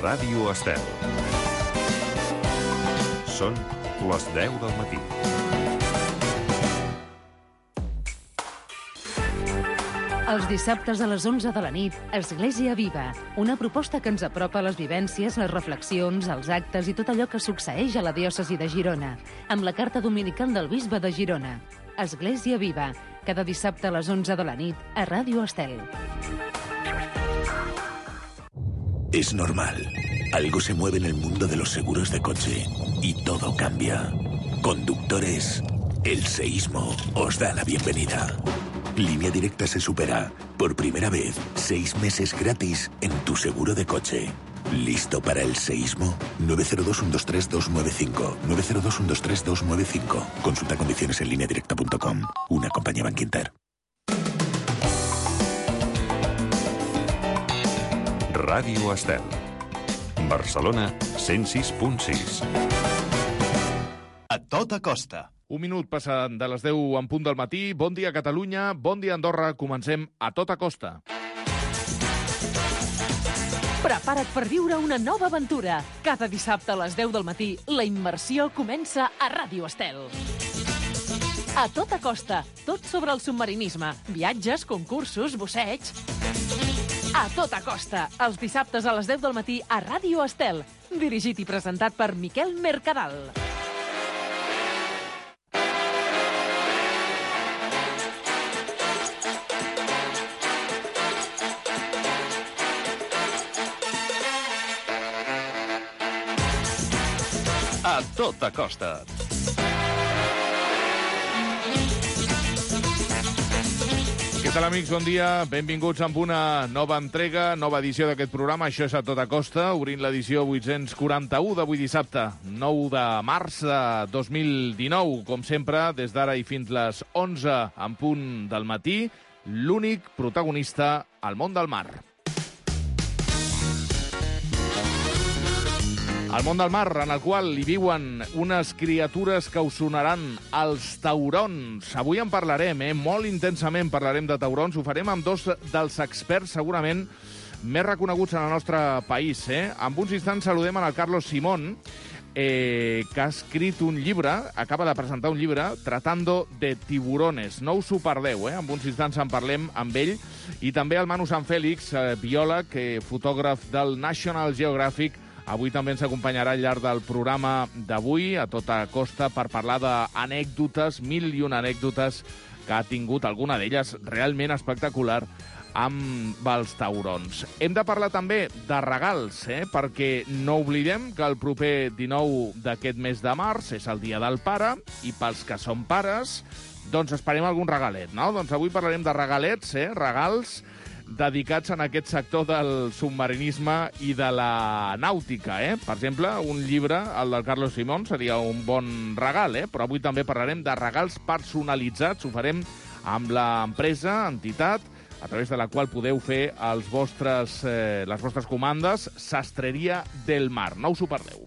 Ràdio Estel. Són les 10 del matí. Els dissabtes a les 11 de la nit, Església Viva, una proposta que ens apropa a les vivències, les reflexions, els actes i tot allò que succeeix a la diòcesi de Girona, amb la carta dominical del bisbe de Girona. Església Viva, cada dissabte a les 11 de la nit, a Ràdio Estel. Es normal. Algo se mueve en el mundo de los seguros de coche y todo cambia. Conductores, el seísmo os da la bienvenida. Línea Directa se supera. Por primera vez, 6 meses gratis en tu seguro de coche. ¿Listo para el seísmo? 902-123-295. 902-123-295. Consulta condiciones en lineadirecta.com. Una compañía Bankinter. Ràdio Estel. Barcelona 106.6. A tota costa. Un minut passant de les 10 en punt del matí. Bon dia, Catalunya. Bon dia, Andorra. Comencem a tota costa. Prepara't per viure una nova aventura. Cada dissabte a les 10 del matí, la immersió comença a Ràdio Estel. A tota costa, tot sobre el submarinisme, viatges, concursos, busseig. A tota costa, els dissabtes a les 10 del matí a Ràdio Estel. Dirigit i presentat per Miquel Mercadal. A tota costa. Què tal, amics? Bon dia. Benvinguts amb una nova entrega, nova edició d'aquest programa. Això és A Tota Costa, obrint l'edició 841 d'avui dissabte, 9 de març de 2019. Com sempre, des d'ara i fins les 11 en punt del matí, l'únic protagonista al món del mar. El món del mar, en el qual hi viuen unes criatures que us sonaran, els taurons. Avui en parlarem, molt intensament parlarem de taurons. Ho farem amb dos dels experts, segurament, més reconeguts en el nostre país. En uns instants saludem en el Carlos Simón, que ha escrit un llibre, acaba de presentar un llibre, Tratando de tiburones. No us ho perdeu, En uns instants en parlem amb ell. I també el Manu Sanfélix, biòleg, fotògraf del National Geographic. Avui també ens acompanyarà al llarg del programa d'avui, a tota costa, per parlar d'anècdotes, 1001 anècdotes que ha tingut, alguna d'elles realment espectacular, amb els taurons. Hem de parlar també de regals, perquè no oblidem que el proper 19 d'aquest mes de març és el Dia del Pare, i pels que són pares, doncs esperem algun regalet, no? Doncs avui parlarem de regalets, regals dedicats en aquest sector del submarinisme i de la nàutica, Per exemple, un llibre, el del Carlos Simón, seria un bon regal, Però avui també parlarem de regals personalitzats. Ho farem amb l'empresa, entitat, a través de la qual podeu fer les vostres comandes, Sastreria del Mar. No us ho perdeu.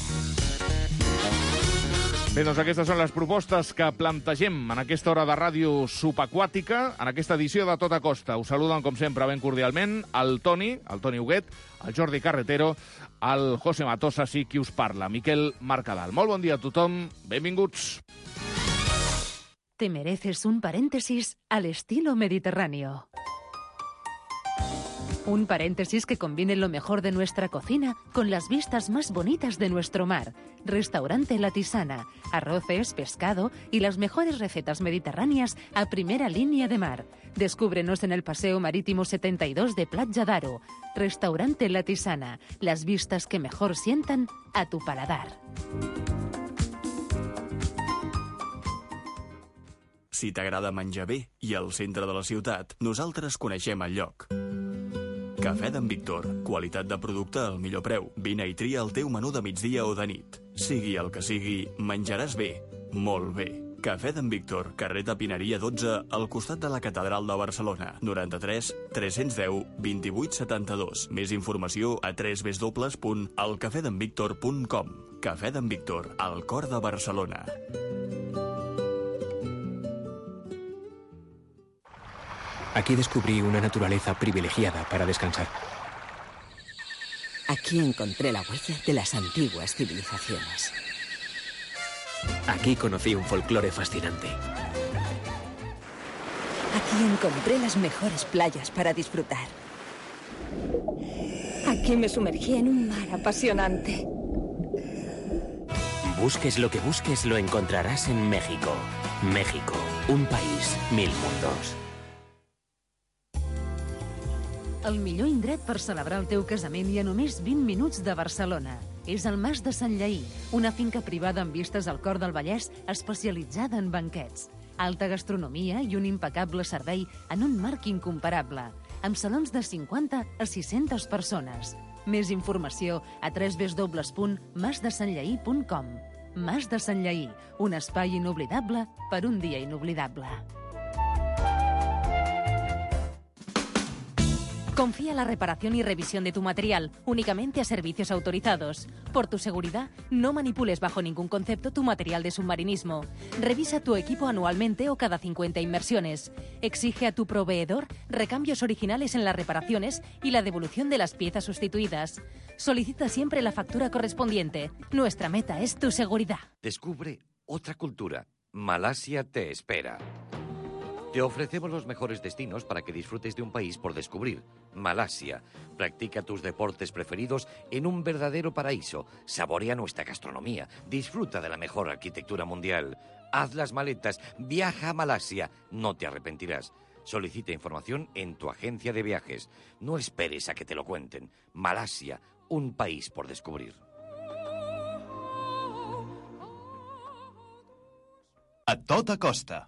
Bé, doncs aquestes són les propostes que plantegem en aquesta hora de ràdio subaquàtica, en aquesta edició de Tota Costa. Us saluden, com sempre, ben cordialment, el Toni Huguet, el Jordi Carretero, el José Matosas i qui us parla, Miquel Mercadal. Molt bon dia a tothom, benvinguts. Te mereces un paréntesis al estilo mediterráneo. Un paréntesis que combine lo mejor de nuestra cocina con las vistas más bonitas de nuestro mar. Restaurante La Tisana, arroces, pescado y las mejores recetas mediterráneas a primera línea de mar. Descúbrenos en el Paseo Marítimo 72 de Platja d'Aro. Restaurante La Tisana, las vistas que mejor sientan a tu paladar. Si t'agrada menjar bé i al centre de la ciutat, nosaltres coneixem el lloc. Cafè d'en Víctor. Qualitat de producte al millor preu. Vine i tria el teu menú de migdia o de nit. Sigui el que sigui, menjaràs bé. Molt bé. Cafè d'en Víctor, carrer de Pineria 12, al costat de la Catedral de Barcelona. 93 310 28 72. Més informació a www.elcafedenvictor.com. Cafè d'en Víctor, al cor de Barcelona. Aquí descubrí una naturaleza privilegiada para descansar. Aquí encontré la huella de las antiguas civilizaciones. Aquí conocí un folclore fascinante. Aquí encontré las mejores playas para disfrutar. Aquí me sumergí en un mar apasionante. Busques lo que busques, lo encontrarás en México. México, un país, 1000 mundos. El millor indret per celebrar el teu casament i a només 20 minuts de Barcelona. És el Mas de Sant Lleí, una finca privada amb vistes al cor del Vallès especialitzada en banquets. Alta gastronomia i un impecable servei en un marc incomparable, amb salons de 50 a 600 persones. Més informació a www.masdesantllaí.com. Mas de Sant Lleí, un espai inoblidable per un dia inoblidable. Confía la reparación y revisión de tu material únicamente a servicios autorizados. Por tu seguridad, no manipules bajo ningún concepto tu material de submarinismo. Revisa tu equipo anualmente o cada 50 inmersiones. Exige a tu proveedor recambios originales en las reparaciones y la devolución de las piezas sustituidas. Solicita siempre la factura correspondiente. Nuestra meta es tu seguridad. Descubre otra cultura. Malasia te espera. Te ofrecemos los mejores destinos para que disfrutes de un país por descubrir. Malasia. Practica tus deportes preferidos en un verdadero paraíso. Saborea nuestra gastronomía. Disfruta de la mejor arquitectura mundial. Haz las maletas. Viaja a Malasia. No te arrepentirás. Solicita información en tu agencia de viajes. No esperes a que te lo cuenten. Malasia. Un país por descubrir. A tota costa.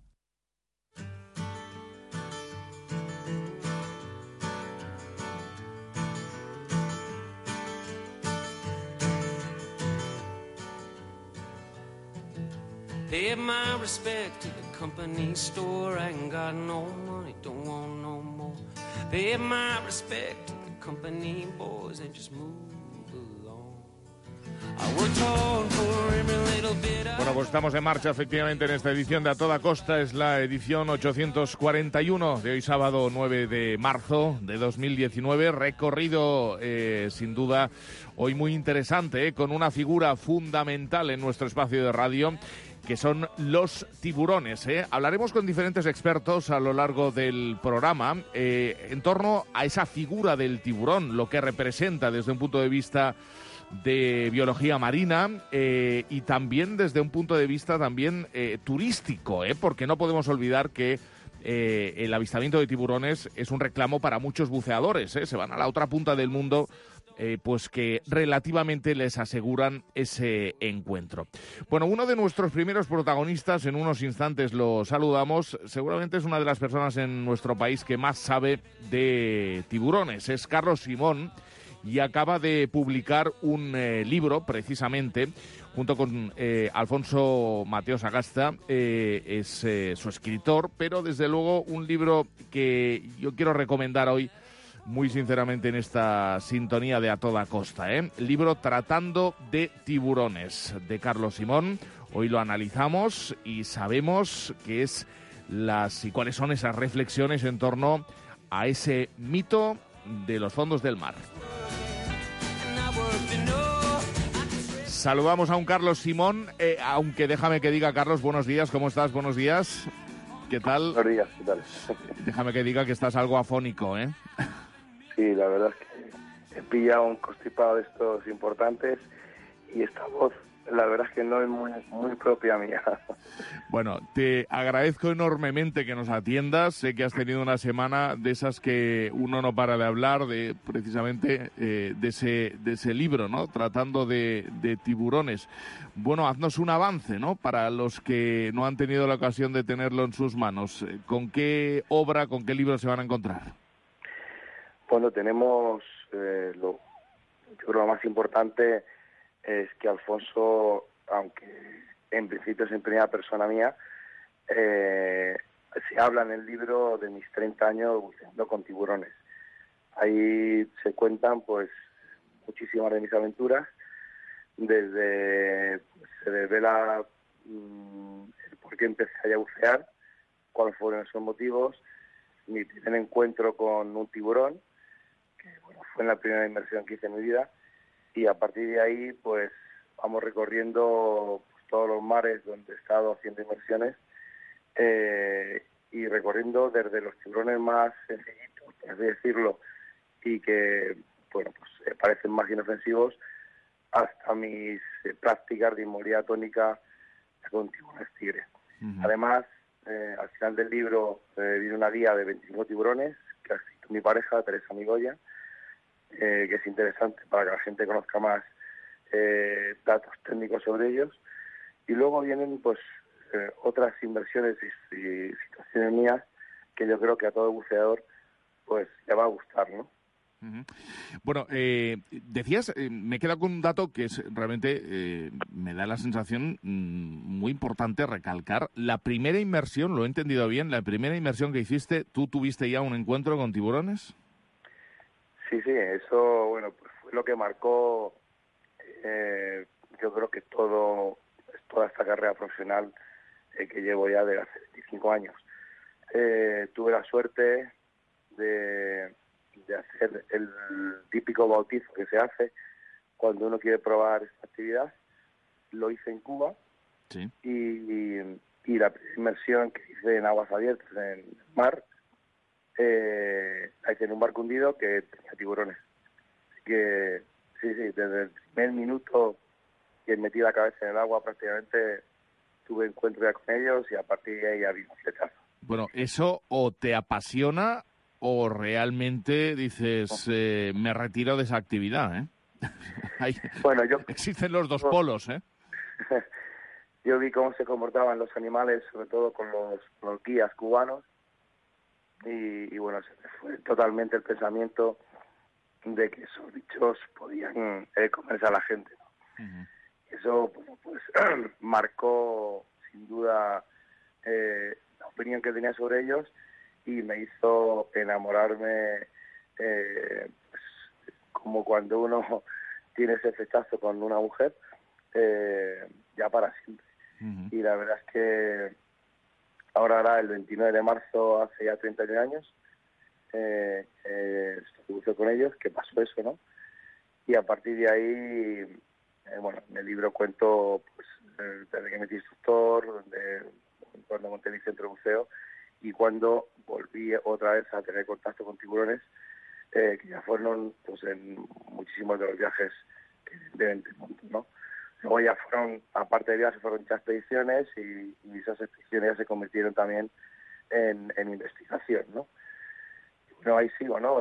Pay my respect to the company store. I ain't got no money, don't want no more. Pay my respect to the company boys and just move along. I worked hard for every little bit. Bueno, pues estamos en marcha efectivamente en esta edición de A Toda Costa. Es la edición 841 de hoy sábado 9 de marzo de 2019. Recorrido sin duda hoy muy interesante, con una figura fundamental en nuestro espacio de radio, que son los tiburones. Hablaremos con diferentes expertos a lo largo del programa en torno a esa figura del tiburón, lo que representa desde un punto de vista de biología marina y también desde un punto de vista también turístico, porque no podemos olvidar que el avistamiento de tiburones es un reclamo para muchos buceadores. Se van a la otra punta del mundo, pues que relativamente les aseguran ese encuentro. Bueno, uno de nuestros primeros protagonistas, en unos instantes lo saludamos, seguramente es una de las personas en nuestro país que más sabe de tiburones. Es Carlos Simón y acaba de publicar un libro, precisamente, junto con Alfonso Mateo Sagasta, es su escritor, pero desde luego un libro que yo quiero recomendar hoy muy sinceramente en esta sintonía de A Toda Costa. Libro Tratando de Tiburones, de Carlos Simón. Hoy lo analizamos y sabemos qué es y cuáles son esas reflexiones en torno a ese mito de los fondos del mar. Saludamos a un Carlos Simón, aunque déjame que diga, Carlos, buenos días, ¿cómo estás? Buenos días, ¿qué tal? Buenos días, ¿qué tal? Déjame que diga que estás algo afónico, ¿eh? Sí, la verdad es que he pillado un constipado de estos importantes y esta voz, la verdad es que no es muy propia mía. Bueno, te agradezco enormemente que nos atiendas. Sé que has tenido una semana de esas que uno no para de hablar, de precisamente de ese libro, ¿no? Tratando de tiburones. Bueno, haznos un avance, ¿no? Para los que no han tenido la ocasión de tenerlo en sus manos. ¿Con qué obra, con qué libro se van a encontrar? Bueno, tenemos, yo creo lo más importante es que Alfonso, aunque en principio es en primera persona mía, se habla en el libro de mis 30 años buceando con tiburones. Ahí se cuentan pues muchísimas de mis aventuras, desde se desvela el por qué empecé a bucear, cuáles fueron esos motivos, mi primer encuentro con un tiburón, que bueno, fue en la primera inmersión que hice en mi vida, y a partir de ahí pues vamos recorriendo todos los mares donde he estado haciendo inmersiones y recorriendo desde los tiburones más sencillitos, por así decirlo, y que bueno pues parecen más inofensivos, hasta mis prácticas de inmovilidad tónica con tiburones tigre. Además, al final del libro viene una guía de 25 tiburones que ha escrito mi pareja, Teresa Migoya, que es interesante para que la gente conozca más datos técnicos sobre ellos. Y luego vienen pues otras inversiones y situaciones mías que yo creo que a todo buceador pues le va a gustar, ¿no? Bueno, decías, me queda con un dato que es realmente, me da la sensación muy importante recalcar. La primera inmersión, lo he entendido bien, la primera inmersión que hiciste, ¿tú tuviste ya un encuentro con tiburones? Sí, eso, bueno, pues fue lo que marcó, yo creo que toda esta carrera profesional que llevo ya de hace 25 años. Tuve la suerte de hacer el típico bautizo que se hace cuando uno quiere probar esta actividad. Lo hice en Cuba. Sí. Y la primera inmersión que hice en aguas abiertas, en el mar, la hice en un barco hundido que tenía tiburones. Así que sí, desde el primer minuto que metí la cabeza en el agua prácticamente tuve encuentro ya con ellos y a partir de ahí había un flechazo. Bueno, ¿eso o te apasiona o realmente dices, me retiro de esa actividad, ¿eh? Bueno, existen los dos polos, ¿eh? Yo vi cómo se comportaban los animales, sobre todo con los guías cubanos, y bueno, se me fue totalmente el pensamiento de que esos bichos podían comerse a la gente, ¿no? Eso, bueno, pues marcó sin duda la opinión que tenía sobre ellos y me hizo enamorarme, pues, como cuando uno tiene ese flechazo con una mujer, ya para siempre. Y la verdad es que ahora el 29 de marzo, hace ya 31 años, estuve con ellos, que pasó eso, ¿no? Y a partir de ahí, bueno, en el libro cuento pues desde que metí instructor, cuando monté mi centro de buceo y cuando volví otra vez a tener contacto con tiburones, que ya fueron pues en muchísimos de los viajes que deben de mundo, ¿no? Luego ya fueron, aparte de viajes, fueron muchas expediciones y esas expediciones ya se convirtieron también en investigación, ¿no? Y bueno, ahí sigo, ¿no?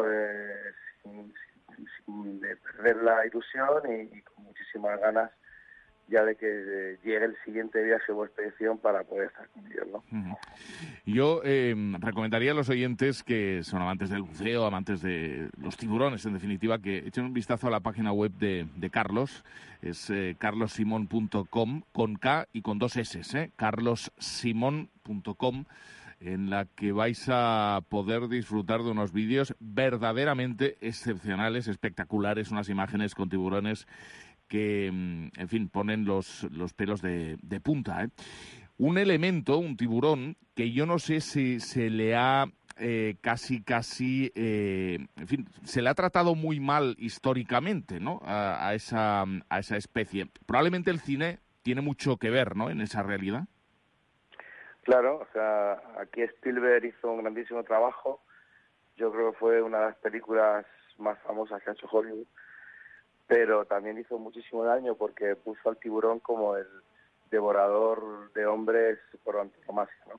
Sin perder la ilusión y con muchísimas ganas ya de que llegue el siguiente viaje o expedición para poder estar con ellos, ¿no? Yo recomendaría a los oyentes que son amantes del buceo, amantes de los tiburones, en definitiva, que echen un vistazo a la página web de Carlos. Es carlossimon.com, con K y con 2 S, carlossimon.com, en la que vais a poder disfrutar de unos vídeos verdaderamente excepcionales, espectaculares, unas imágenes con tiburones que, en fin, ponen los pelos de punta, ¿eh? Un elemento, un tiburón, que yo no sé si se le ha casi, en fin, se le ha tratado muy mal históricamente, ¿no? A esa especie. Probablemente el cine tiene mucho que ver, ¿no?, en esa realidad. Claro, o sea, aquí Spielberg hizo un grandísimo trabajo. Yo creo que fue una de las películas más famosas que ha hecho Hollywood, pero también hizo muchísimo daño porque puso al tiburón como el devorador de hombres por antonomasia, ¿no?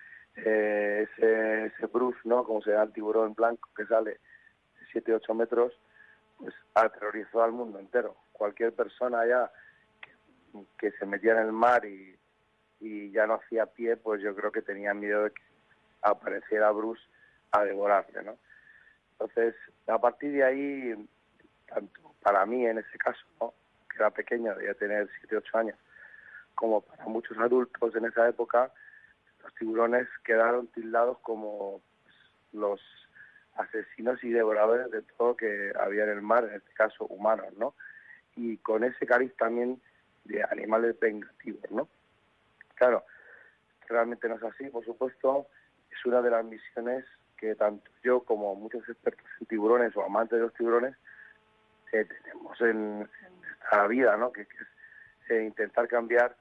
Ese Bruce, ¿no?, como se llama el tiburón blanco que sale de 7-8 metros, pues aterrorizó al mundo entero. Cualquier persona ya que se metía en el mar y ya no hacía pie, pues yo creo que tenía miedo de que apareciera Bruce a devorarle, ¿no? Entonces, a partir de ahí, tanto para mí en ese caso, ¿no?, que era pequeño, debía tener 7-8 años, como para muchos adultos en esa época, los tiburones quedaron tildados como pues, los asesinos y devoradores de todo que había en el mar, en este caso humanos, ¿no? Y con ese cariz también de animales vengativos, ¿no? Claro, realmente no es así, por supuesto. Es una de las misiones que tanto yo como muchos expertos en tiburones o amantes de los tiburones tenemos en esta vida, ¿no? Que es intentar cambiar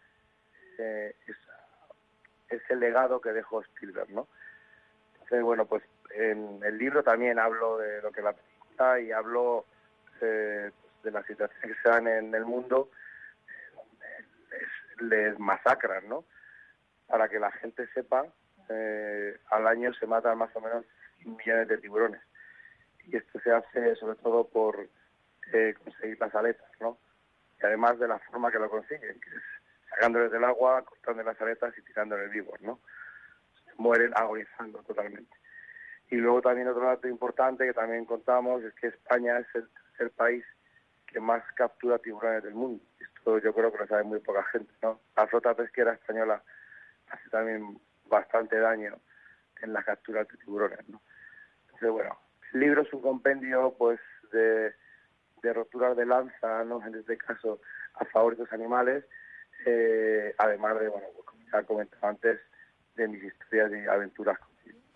ese legado que dejó Spielberg, ¿no? Entonces, bueno, pues en el libro también hablo de lo que la película y hablo de las situaciones que se dan en el mundo, les masacran, ¿no? Para que la gente sepa, al año se matan más o menos 100 millones de tiburones. Y esto se hace sobre todo por conseguir las aletas, ¿no? Y además de la forma que lo consiguen, que es sacándoles del agua, cortando las aletas y tirándoles vivos, ¿no? Se mueren agonizando totalmente. Y luego también otro dato importante que también contamos es que España es el tercer país que más captura tiburones del mundo. Esto yo creo que lo sabe muy poca gente, ¿no? La flota pesquera española hace también bastante daño en la captura de tiburones, ¿no? Entonces, bueno, el libro es un compendio, pues, de roturas de lanza, ¿no? En este caso, a favor de los animales, además de, bueno, como ya comentaba antes, de mis historias y aventuras contigo.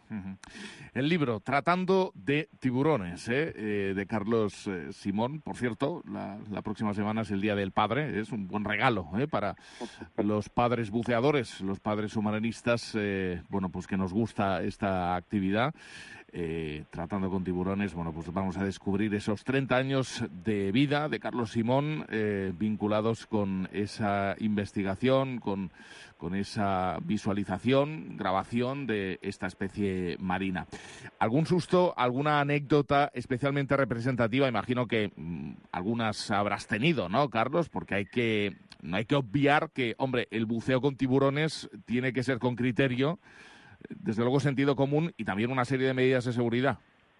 El libro Tratando de tiburones, de Carlos Simón. Por cierto, la próxima semana es el Día del Padre. Es un buen regalo para los padres buceadores, los padres submarinistas, bueno, pues que nos gusta esta actividad. Tratando con tiburones, bueno, pues vamos a descubrir esos 30 años de vida de Carlos Simón, vinculados con esa investigación, con esa visualización, grabación de esta especie marina. ¿Algún susto, alguna anécdota especialmente representativa? Imagino que algunas habrás tenido, ¿no, Carlos? Porque no hay que obviar que, hombre, el buceo con tiburones tiene que ser con criterio, desde luego sentido común y también una serie de medidas de seguridad.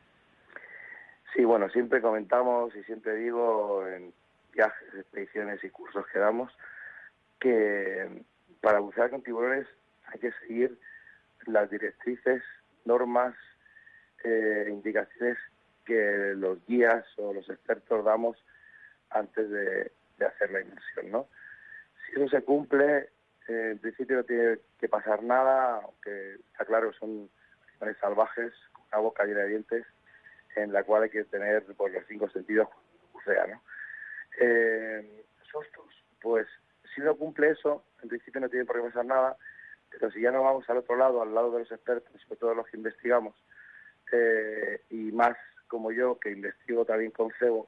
Sí, bueno, siempre comentamos y siempre digo en viajes, expediciones y cursos que damos que para bucear con tiburones hay que seguir las directrices, normas, indicaciones que los guías o los expertos damos antes de hacer la inmersión, ¿no? Si eso se cumple, en principio no tiene que pasar nada, aunque está claro que son animales salvajes, con una boca llena de dientes, en la cual hay que tener pues, los 5 sentidos cuando bucea, ¿no? Sustos, pues si uno cumple eso, en principio no tiene por qué pasar nada, pero si ya nos vamos al otro lado, al lado de los expertos, sobre todo los que investigamos, y más como yo, que investigo también con cebo,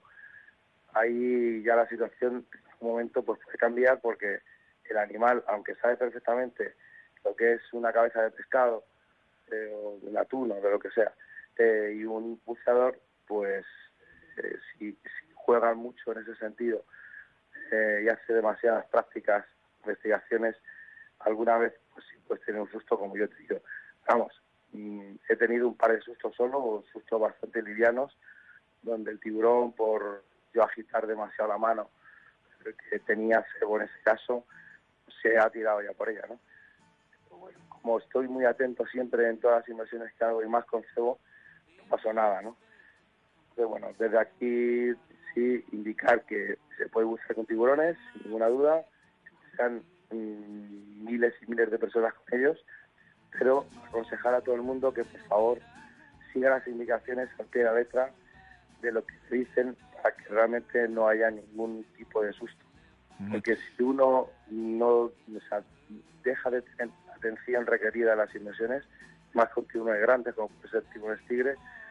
ahí ya la situación en algún momento pues puede cambiar porque el animal, aunque sabe perfectamente lo que es una cabeza de pescado, o de atún o de lo que sea, y un buceador, pues si juegan mucho en ese sentido y hace demasiadas prácticas, investigaciones, alguna vez pues sí puedes tener un susto, como yo te digo. Vamos, he tenido un par de sustos solo, sustos bastante livianos, donde el tiburón, por yo agitar demasiado la mano, que tenía cebo en ese caso, se ha tirado ya por ella, ¿no? Pero bueno, como estoy muy atento siempre en todas las inversiones que hago y más con cebo, no pasó nada, ¿no? Entonces, bueno, desde aquí sí indicar que se puede bucear con tiburones, sin ninguna duda, que sean miles y miles de personas con ellos, pero aconsejar a todo el mundo que por favor siga las indicaciones al pie de la letra de lo que se dicen para que realmente no haya ningún tipo de susto. Porque si uno no deja de tener atención requerida a las inmersiones, más con tiburones grandes como puede ser tiburones tigre,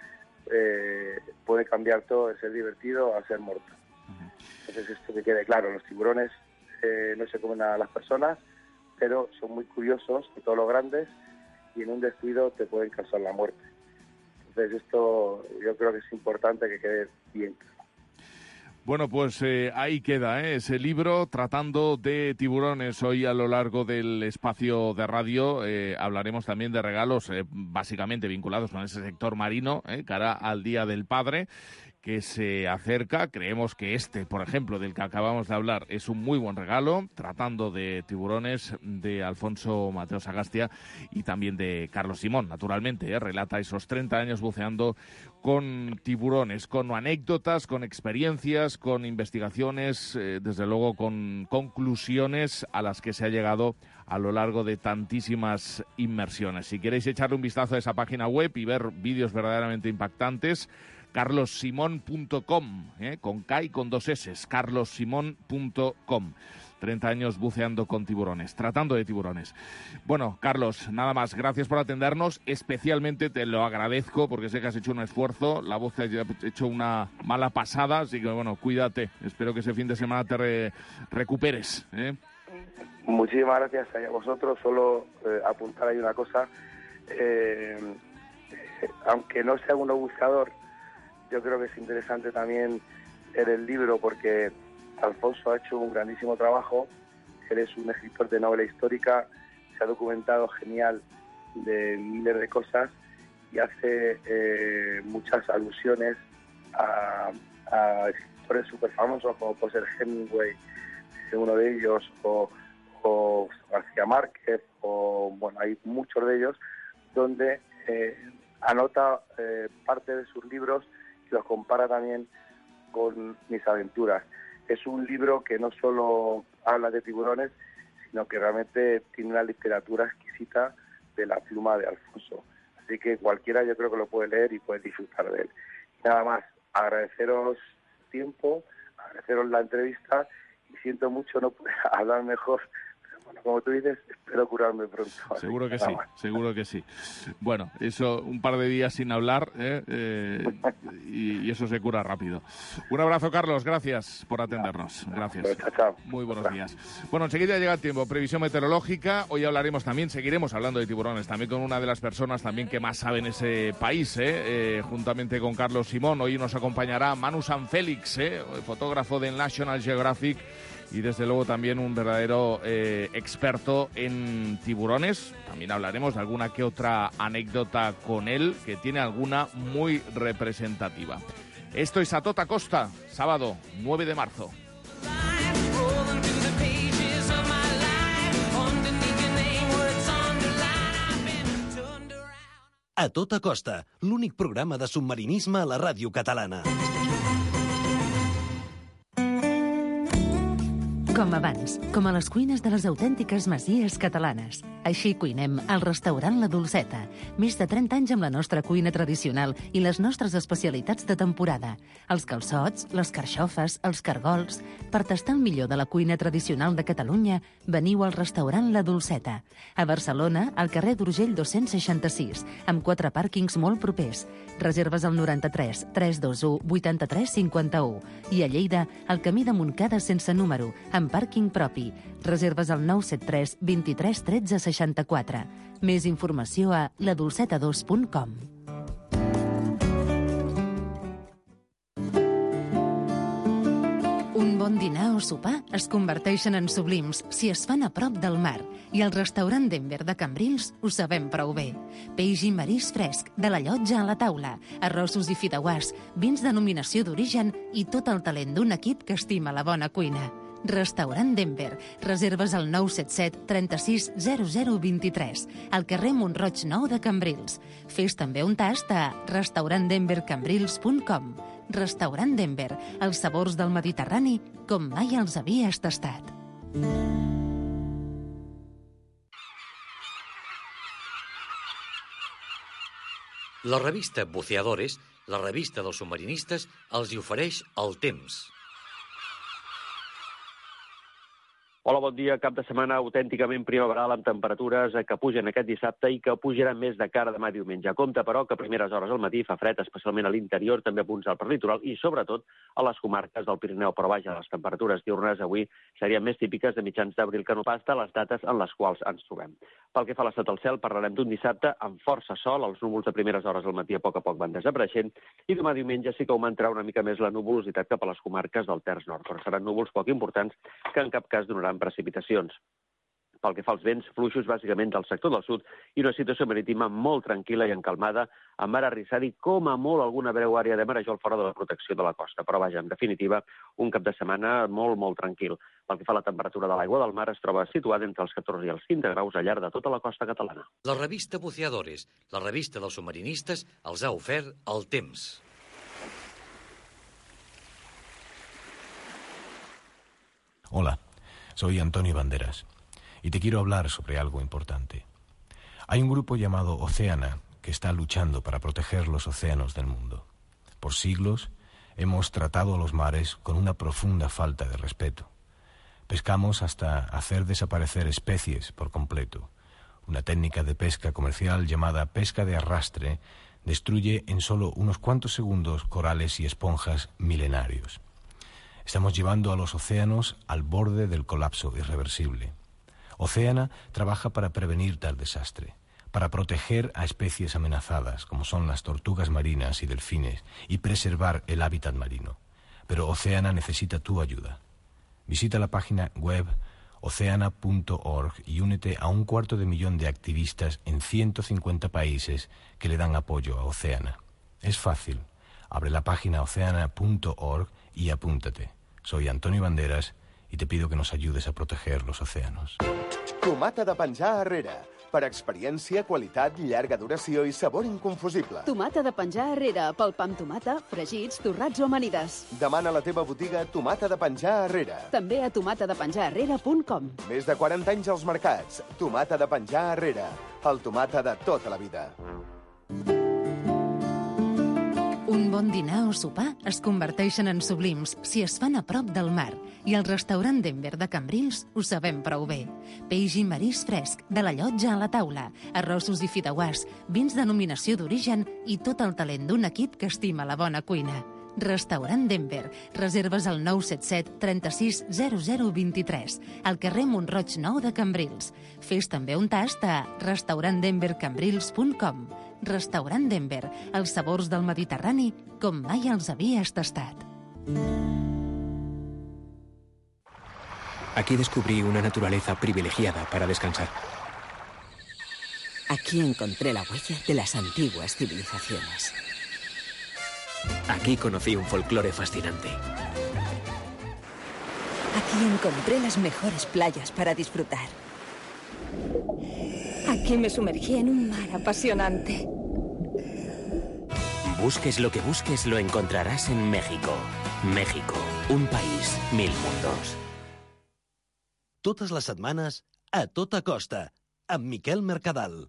puede cambiar todo de ser divertido a ser mortal. Entonces esto que quede claro, los tiburones no se comen a las personas, pero son muy curiosos, de todos los grandes, y en un descuido te pueden causar la muerte. Entonces esto yo creo que es importante que quede bien claro. Bueno, pues ahí queda ese libro, Tratando de tiburones. Hoy a lo largo del espacio de radio hablaremos también de regalos básicamente vinculados con ese sector marino, cara al Día del Padre, que se acerca. Creemos que por ejemplo, del que acabamos de hablar, es un muy buen regalo, Tratando de tiburones, de Alfonso Mateo Sagastia y también de Carlos Simón, naturalmente. Relata esos 30 años buceando con tiburones, con anécdotas, con experiencias, con investigaciones, desde luego con conclusiones a las que se ha llegado a lo largo de tantísimas inmersiones. Si queréis echarle un vistazo a esa página web y ver vídeos verdaderamente impactantes, carlossimon.com, con K y con 2 S, carlossimon.com. 30 años buceando con tiburones, tratando de tiburones. Bueno, Carlos, nada más. Gracias por atendernos. Especialmente te lo agradezco porque sé que has hecho un esfuerzo. La voz te ha hecho una mala pasada, así que, bueno, cuídate. Espero que ese fin de semana te recuperes. Muchísimas gracias a vosotros. Solo apuntar ahí una cosa. Aunque no sea uno buceador, yo creo que es interesante también leer el libro porque Alfonso ha hecho un grandísimo trabajo. Él es un escritor de novela histórica, se ha documentado genial de miles de cosas y hace muchas alusiones a escritores súper famosos como puede ser Hemingway, uno de ellos, o García Márquez, o bueno, hay muchos de ellos, donde anota parte de sus libros y los compara también con mis aventuras. Es un libro que no solo habla de tiburones, sino que realmente tiene una literatura exquisita de la pluma de Alfonso. Así que cualquiera yo creo que lo puede leer y puede disfrutar de él. Y nada más, agradeceros el tiempo, agradeceros la entrevista y siento mucho no poder hablar mejor. Pero bueno, como tú dices, espero curarme pronto. Seguro que sí, seguro que sí. Bueno, eso, un par de días sin hablar y eso se cura rápido. Un abrazo, Carlos, gracias por atendernos. Gracias. Chao. Muy buenos días. Bueno, enseguida llega el tiempo, previsión meteorológica. Hoy hablaremos también, seguiremos hablando de tiburones, también con una de las personas también que más sabe en ese país, juntamente con Carlos Simón. Hoy nos acompañará Manu Sanfélix, fotógrafo de National Geographic, y desde luego también un verdadero experto en tiburones. También hablaremos de alguna que otra anécdota con él, que tiene alguna muy representativa. Esto es A Tota Costa, sábado 9 de marzo. A Tota Costa, l'únic programa de submarinisme a la ràdio catalana. Com abans, com a les cuines de les autèntiques masies catalanes. Així cuinem al restaurant La Dolceta. Més de 30 anys amb la nostra cuina tradicional i les nostres especialitats de temporada. Els calçots, les carxofes, els cargols... Per tastar el millor de la cuina tradicional de Catalunya, veniu al restaurant La Dolceta. A Barcelona, al carrer d'Urgell 266, amb 4 pàrquings molt propers. Reserves al 93 321 83 51. I a Lleida, al camí de Montcada sense número, amb pàrquing propi. Reserves al 973 23 13 64. Més informació a ladolceta2.com. Un bon dinar o sopar es converteixen en sublims si es fan a prop del mar, i al restaurant Denver de Cambrils ho sabem prou bé. Peix i marís fresc, de la llotja a la taula, arrossos i fideuàs, vins de denominació d'origen i tot el talent d'un equip que estima la bona cuina. Restaurant Denver. Reserves al 977 36 0023, al carrer Mont-roig 9 de Cambrils. Fes també un tast a restaurantdenvercambrils.com. Restaurant Denver, els sabors del Mediterrani com mai els havies tastat. La revista Buceadores, la revista dels submarinistes, els hi ofereix el temps. Hola, bon dia. Cap de setmana autènticament primaveral amb temperatures que pugen aquest dissabte i que pujaran més de cara a demà diumenge. Compte, però, que a primeres hores al matí fa fred, especialment a l'interior, també a punts del prelitoral i, sobretot, a les comarques del Pirineu. Però vaja, les temperatures diurnes avui serien més típiques de mitjans d'abril que no pas de les dates en les quals ens trobem. Pel que fa a l'estat del cel, parlarem d'un dissabte amb força sol. Els núvols de primeres hores al matí a poc van desapareixent i demà diumenge sí que augmentarà una mica més la nuvolositat cap a les comarques del terç nord. Però seran núvols poc importants que en cap cas donaran precipitacions. Pel que fa als vents, fluixos bàsicament del sector del sud i una situació marítima molt tranquil·la i encalmada, amb mar arrissada i com a molt alguna breu àrea de marejol fora de la protecció de la costa. Però vaja, en definitiva, un cap de setmana molt tranquil. Pel que fa a la temperatura de l'aigua del mar, es troba situada entre els 14 i els 15 graus al llarg de tota la costa catalana. La revista Buceadores, la revista dels submarinistes, els ha ofert el temps. Hola. Soy Antonio Banderas y te quiero hablar sobre algo importante. Hay un grupo llamado Oceana que está luchando para proteger los océanos del mundo. Por siglos hemos tratado a los mares con una profunda falta de respeto. Pescamos hasta hacer desaparecer especies por completo. Una técnica de pesca comercial llamada pesca de arrastre destruye en solo unos cuantos segundos corales y esponjas milenarios. Estamos llevando a los océanos al borde del colapso irreversible. Oceana trabaja para prevenir tal desastre, para proteger a especies amenazadas, como son las tortugas marinas y delfines, y preservar el hábitat marino. Pero Oceana necesita tu ayuda. Visita la página web oceana.org y únete a 250.000 de activistas en 150 países que le dan apoyo a Oceana. Es fácil. Abre la página oceana.org y apúntate. Soy Antonio Banderas y te pido que nos ayudes a proteger los océanos. Tomata de penjar arrere. Per experiència, qualitat, llarga duració i sabor inconfusible. Tomata de penjar arrere, pel pa amb tomata, fregits, torrats o amanides. Demana a la teva botiga Tomata de penjar arrere. També a tomatadepenjararrere.com. Més de 40 anys als mercats. Tomata de penjar arrere. El tomata de tota la vida. Un bon dinar o sopar es converteixen en sublims si es fan a prop del mar, i al restaurant Denver de Cambrils ho sabem prou bé. Peix i marís fresc, de la llotja a la taula, arrossos i fideuàs, vins denominació d'origen i tot el talent d'un equip que estima la bona cuina. Restaurant Denver. Reserves al 977 36 0023, al carrer Montroig 9 de Cambrils. Fes també un tast a restaurantdenvercambrils.com. Restaurant Denver. Els sabors del Mediterrani com mai els havies tastat. Aquí descubrí una naturaleza privilegiada para descansar. Aquí encontré la huella de las antiguas civilizaciones. Aquí conocí un folclore fascinante. Aquí encontré las mejores playas para disfrutar. Aquí me sumergí en un mar apasionante. Busques lo que busques, lo encontrarás en México. México, un país, 1000 mundos. Totes les setmanes, A Tota Costa, amb Miquel Mercadal.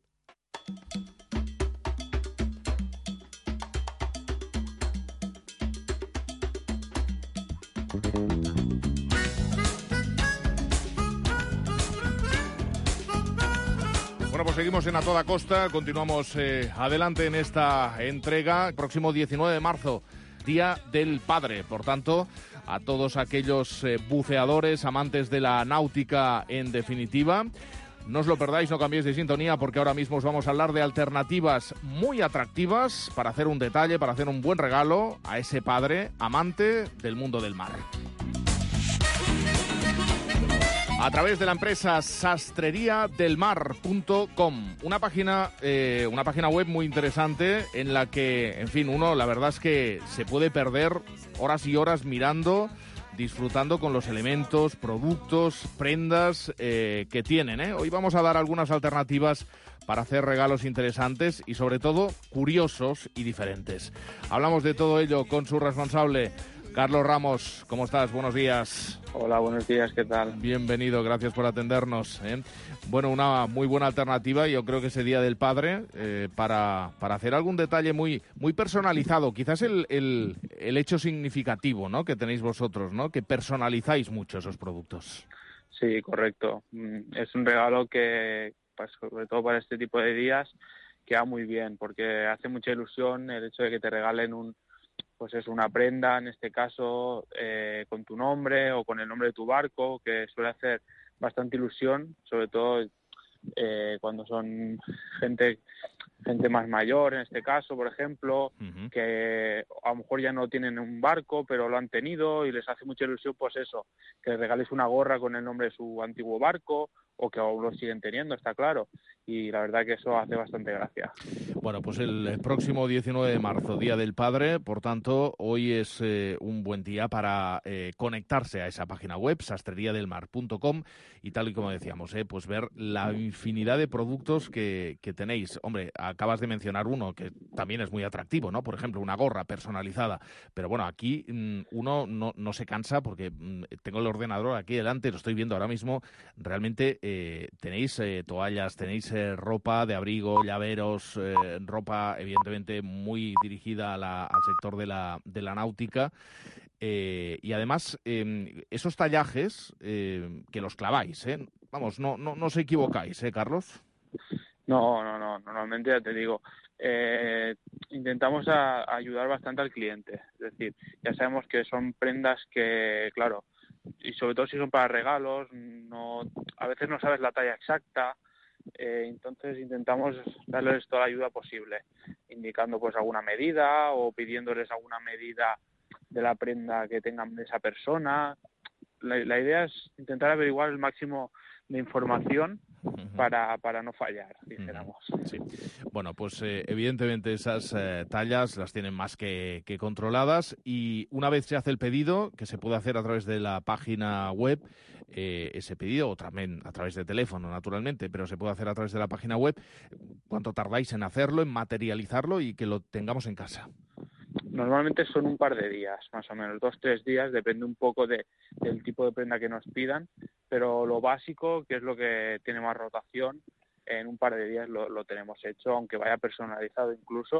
Bueno, pues seguimos en A Toda Costa, continuamos adelante en esta entrega. Próximo 19 de marzo, Día del Padre. Por tanto, a todos aquellos buceadores, amantes de la náutica en definitiva, no os lo perdáis, no cambiéis de sintonía, porque ahora mismo os vamos a hablar de alternativas muy atractivas para hacer un detalle, para hacer un buen regalo a ese padre amante del mundo del mar. A través de la empresa sastreriadelmar.com, una página web muy interesante en la que, en fin, uno la verdad es que se puede perder horas y horas mirando, disfrutando con los elementos, productos, prendas que tienen. Hoy vamos a dar algunas alternativas para hacer regalos interesantes y sobre todo curiosos y diferentes. Hablamos de todo ello con su responsable, Carlos Ramos. ¿Cómo estás? Buenos días. Hola, buenos días, ¿qué tal? Bienvenido, gracias por atendernos. Bueno, una muy buena alternativa, yo creo que ese Día del Padre, para hacer algún detalle muy personalizado. Quizás el hecho significativo, ¿no?, que tenéis vosotros, ¿no?, que personalizáis mucho esos productos. Sí, correcto. Es un regalo que, pues, sobre todo para este tipo de días, queda muy bien, porque hace mucha ilusión el hecho de que te regalen pues es una prenda, en este caso, con tu nombre o con el nombre de tu barco, que suele hacer bastante ilusión, sobre todo cuando son gente más mayor, en este caso, por ejemplo, que a lo mejor ya no tienen un barco, pero lo han tenido y les hace mucha ilusión, pues eso, que les regales una gorra con el nombre de su antiguo barco, o que aún lo siguen teniendo, está claro, y la verdad que eso hace bastante gracia. Bueno, pues el próximo 19 de marzo, Día del Padre, por tanto, hoy es un buen día para conectarse a esa página web, sastreriadelmar.com, y tal y como decíamos, pues ver la infinidad de productos que tenéis. Hombre, acabas de mencionar uno que también es muy atractivo, ¿no? Por ejemplo, una gorra personalizada, pero bueno, aquí uno no se cansa porque tengo el ordenador aquí delante, lo estoy viendo ahora mismo, realmente tenéis toallas, tenéis ropa de abrigo, llaveros, ropa evidentemente muy dirigida al sector de la náutica. Y además, esos tallajes que los claváis, vamos, no os equivocáis, Carlos. No, normalmente ya te digo, intentamos ayudar bastante al cliente, es decir, ya sabemos que son prendas que, claro, y sobre todo si son para regalos, a veces no sabes la talla exacta, entonces intentamos darles toda la ayuda posible, indicando pues alguna medida o pidiéndoles alguna medida de la prenda que tengan de esa persona. La idea es intentar averiguar el máximo de información para no fallar, dijéramos. Sí. Bueno, pues evidentemente esas tallas las tienen más que controladas, y una vez se hace el pedido, que se puede hacer a través de la página web, ese pedido, o también a través de teléfono, naturalmente, pero se puede hacer a través de la página web. ¿Cuánto tardáis en hacerlo, en materializarlo y que lo tengamos en casa? Normalmente son un par de días, más o menos, 2-3 días, depende un poco del tipo de prenda que nos pidan, pero lo básico, que es lo que tiene más rotación, en un par de días lo tenemos hecho, aunque vaya personalizado incluso,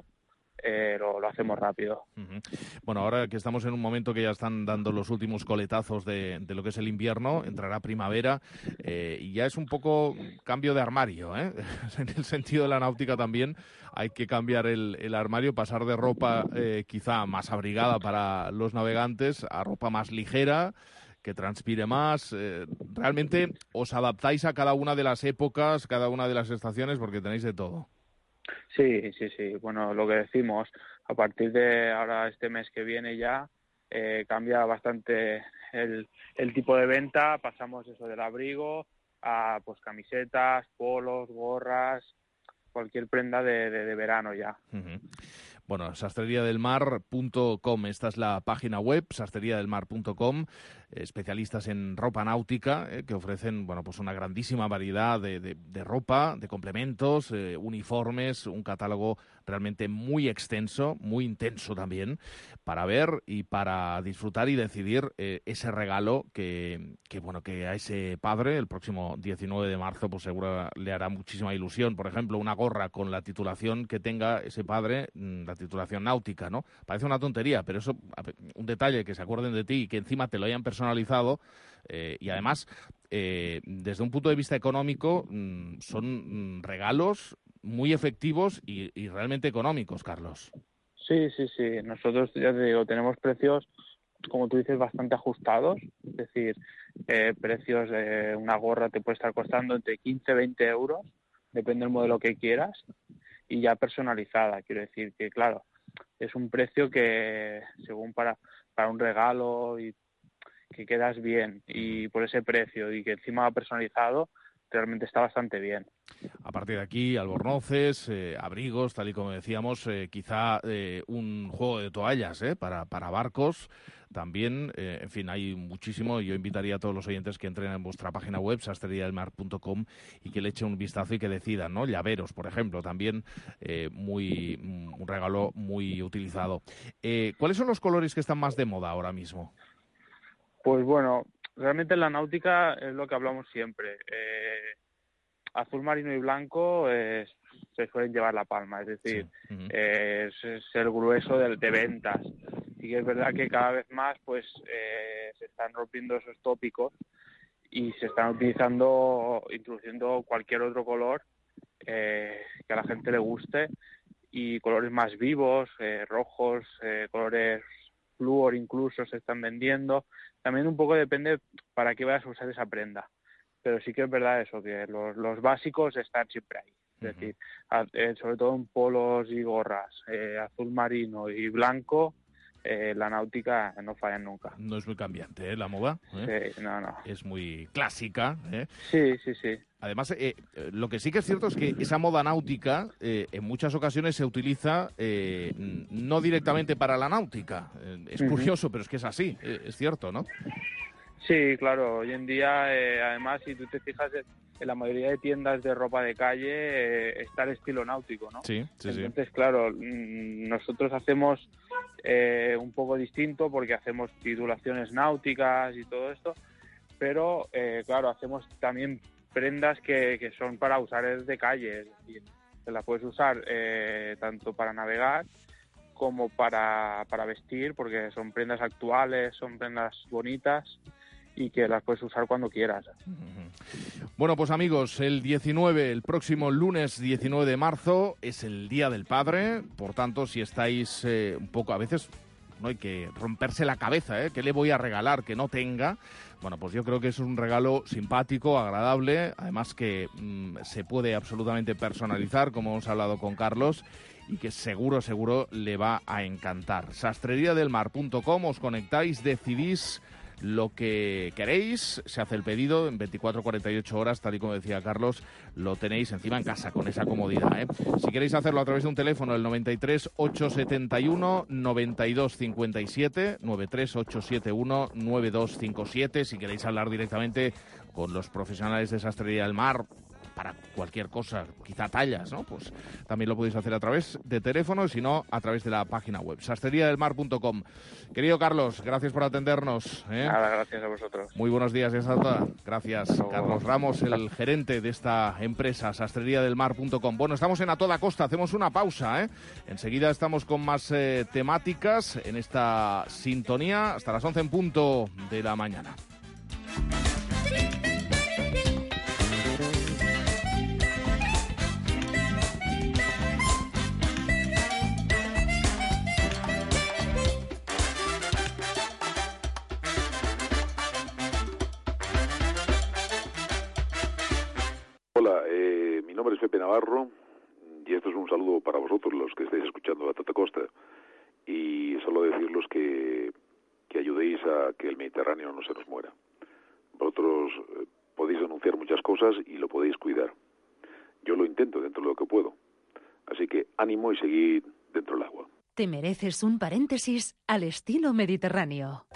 lo hacemos rápido. Bueno, ahora que estamos en un momento que ya están dando los últimos coletazos de lo que es el invierno, entrará primavera, y ya es un poco cambio de armario, en el sentido de la náutica también hay que cambiar el armario, pasar de ropa quizá más abrigada para los navegantes a ropa más ligera, que transpire más. Realmente os adaptáis a cada una de las épocas, cada una de las estaciones, porque tenéis de todo. Sí. Bueno, lo que decimos, a partir de ahora, este mes que viene ya, cambia bastante el tipo de venta. Pasamos eso del abrigo a pues camisetas, polos, gorras, cualquier prenda de verano ya. Bueno, sastreriadelmar.com, esta es la página web, sastreriadelmar.com, especialistas en ropa náutica, que ofrecen, bueno, pues una grandísima variedad de ropa, de complementos, uniformes, un catálogo realmente muy extenso, muy intenso también, para ver y para disfrutar y decidir ese regalo que a ese padre, el próximo 19 de marzo, pues seguro le hará muchísima ilusión. Por ejemplo, una gorra con la titulación que tenga ese padre, la titulación náutica, ¿no? Parece una tontería, pero eso, un detalle, que se acuerden de ti y que encima te lo hayan personalizado, y además, desde un punto de vista económico, son regalos muy efectivos y realmente económicos, Carlos. Sí. Nosotros, ya te digo, tenemos precios, como tú dices, bastante ajustados. Es decir, precios de una gorra te puede estar costando entre 15 y 20 euros, depende del modelo que quieras, y ya personalizada. Quiero decir que, claro, es un precio que, según para un regalo, y que quedas bien, y por ese precio, y que encima va personalizado, realmente está bastante bien. A partir de aquí, albornoces, abrigos, tal y como decíamos, quizá un juego de toallas para barcos también. En fin, hay muchísimo. Yo invitaría a todos los oyentes que entren en vuestra página web, sastreriadelmar.com, y que le echen un vistazo y que decidan, ¿no? Llaveros, por ejemplo, también un regalo muy utilizado. ¿Cuáles son los colores que están más de moda ahora mismo? Pues bueno, realmente en la náutica es lo que hablamos siempre. Azul marino y blanco se suelen llevar la palma, es decir, es el grueso de ventas. Y que es verdad que cada vez más pues se están rompiendo esos tópicos y se están introduciendo cualquier otro color que a la gente le guste, y colores más vivos, rojos, colores flúor incluso se están vendiendo. También un poco depende para qué vayas a usar esa prenda. Pero sí que es verdad eso, que los básicos están siempre ahí. Es decir, sobre todo en polos y gorras, azul marino y blanco, la náutica no falla nunca. No es muy cambiante, la moda. Sí, no. Es muy clásica. Sí. Además, lo que sí que es cierto es que esa moda náutica en muchas ocasiones se utiliza no directamente para la náutica. Es curioso, pero es que es así, es cierto, ¿no? Sí, claro. Hoy en día, además, si tú te fijas, en la mayoría de tiendas de ropa de calle está el estilo náutico, ¿no? Sí. Entonces, claro, nosotros hacemos un poco distinto porque hacemos titulaciones náuticas y todo esto, pero, claro, hacemos también prendas que son para usar de calle, es decir, se las puedes usar tanto para navegar como para vestir, porque son prendas actuales, son prendas bonitas y que las puedes usar cuando quieras. Bueno, pues amigos, el próximo lunes 19 de marzo es el Día del Padre, por tanto, si estáis un poco, a veces no hay que romperse la cabeza, ¿qué le voy a regalar que no tenga? Bueno, pues yo creo que es un regalo simpático, agradable, además que se puede absolutamente personalizar, como hemos hablado con Carlos, y que seguro le va a encantar. Sastreriadelmar.com, os conectáis, decidís lo que queréis, se hace el pedido en 24-48 horas, tal y como decía Carlos, lo tenéis encima en casa con esa comodidad, Si queréis hacerlo a través de un teléfono, el 93 871 9257, 93 871 9257, si queréis hablar directamente con los profesionales de Sastrería del Mar, para cualquier cosa, quizá tallas, ¿no? Pues también lo podéis hacer a través de teléfono y si no, a través de la página web, sastreriadelmar.com. Querido Carlos, gracias por atendernos. Nada, gracias a vosotros. Muy buenos días, gracias. Carlos Ramos, el gerente de esta empresa, sastreriadelmar.com. Bueno, estamos en A Toda Costa, hacemos una pausa, Enseguida estamos con más temáticas en esta sintonía, hasta las 11 en punto de la mañana. Hola, mi nombre es Pepe Navarro y esto es un saludo para vosotros, los que estáis escuchando A Toda Costa. Y solo deciros que ayudéis a que el Mediterráneo no se nos muera. Vosotros podéis denunciar muchas cosas y lo podéis cuidar. Yo lo intento dentro de lo que puedo. Así que ánimo y seguid dentro del agua. Te mereces un paréntesis al estilo mediterráneo.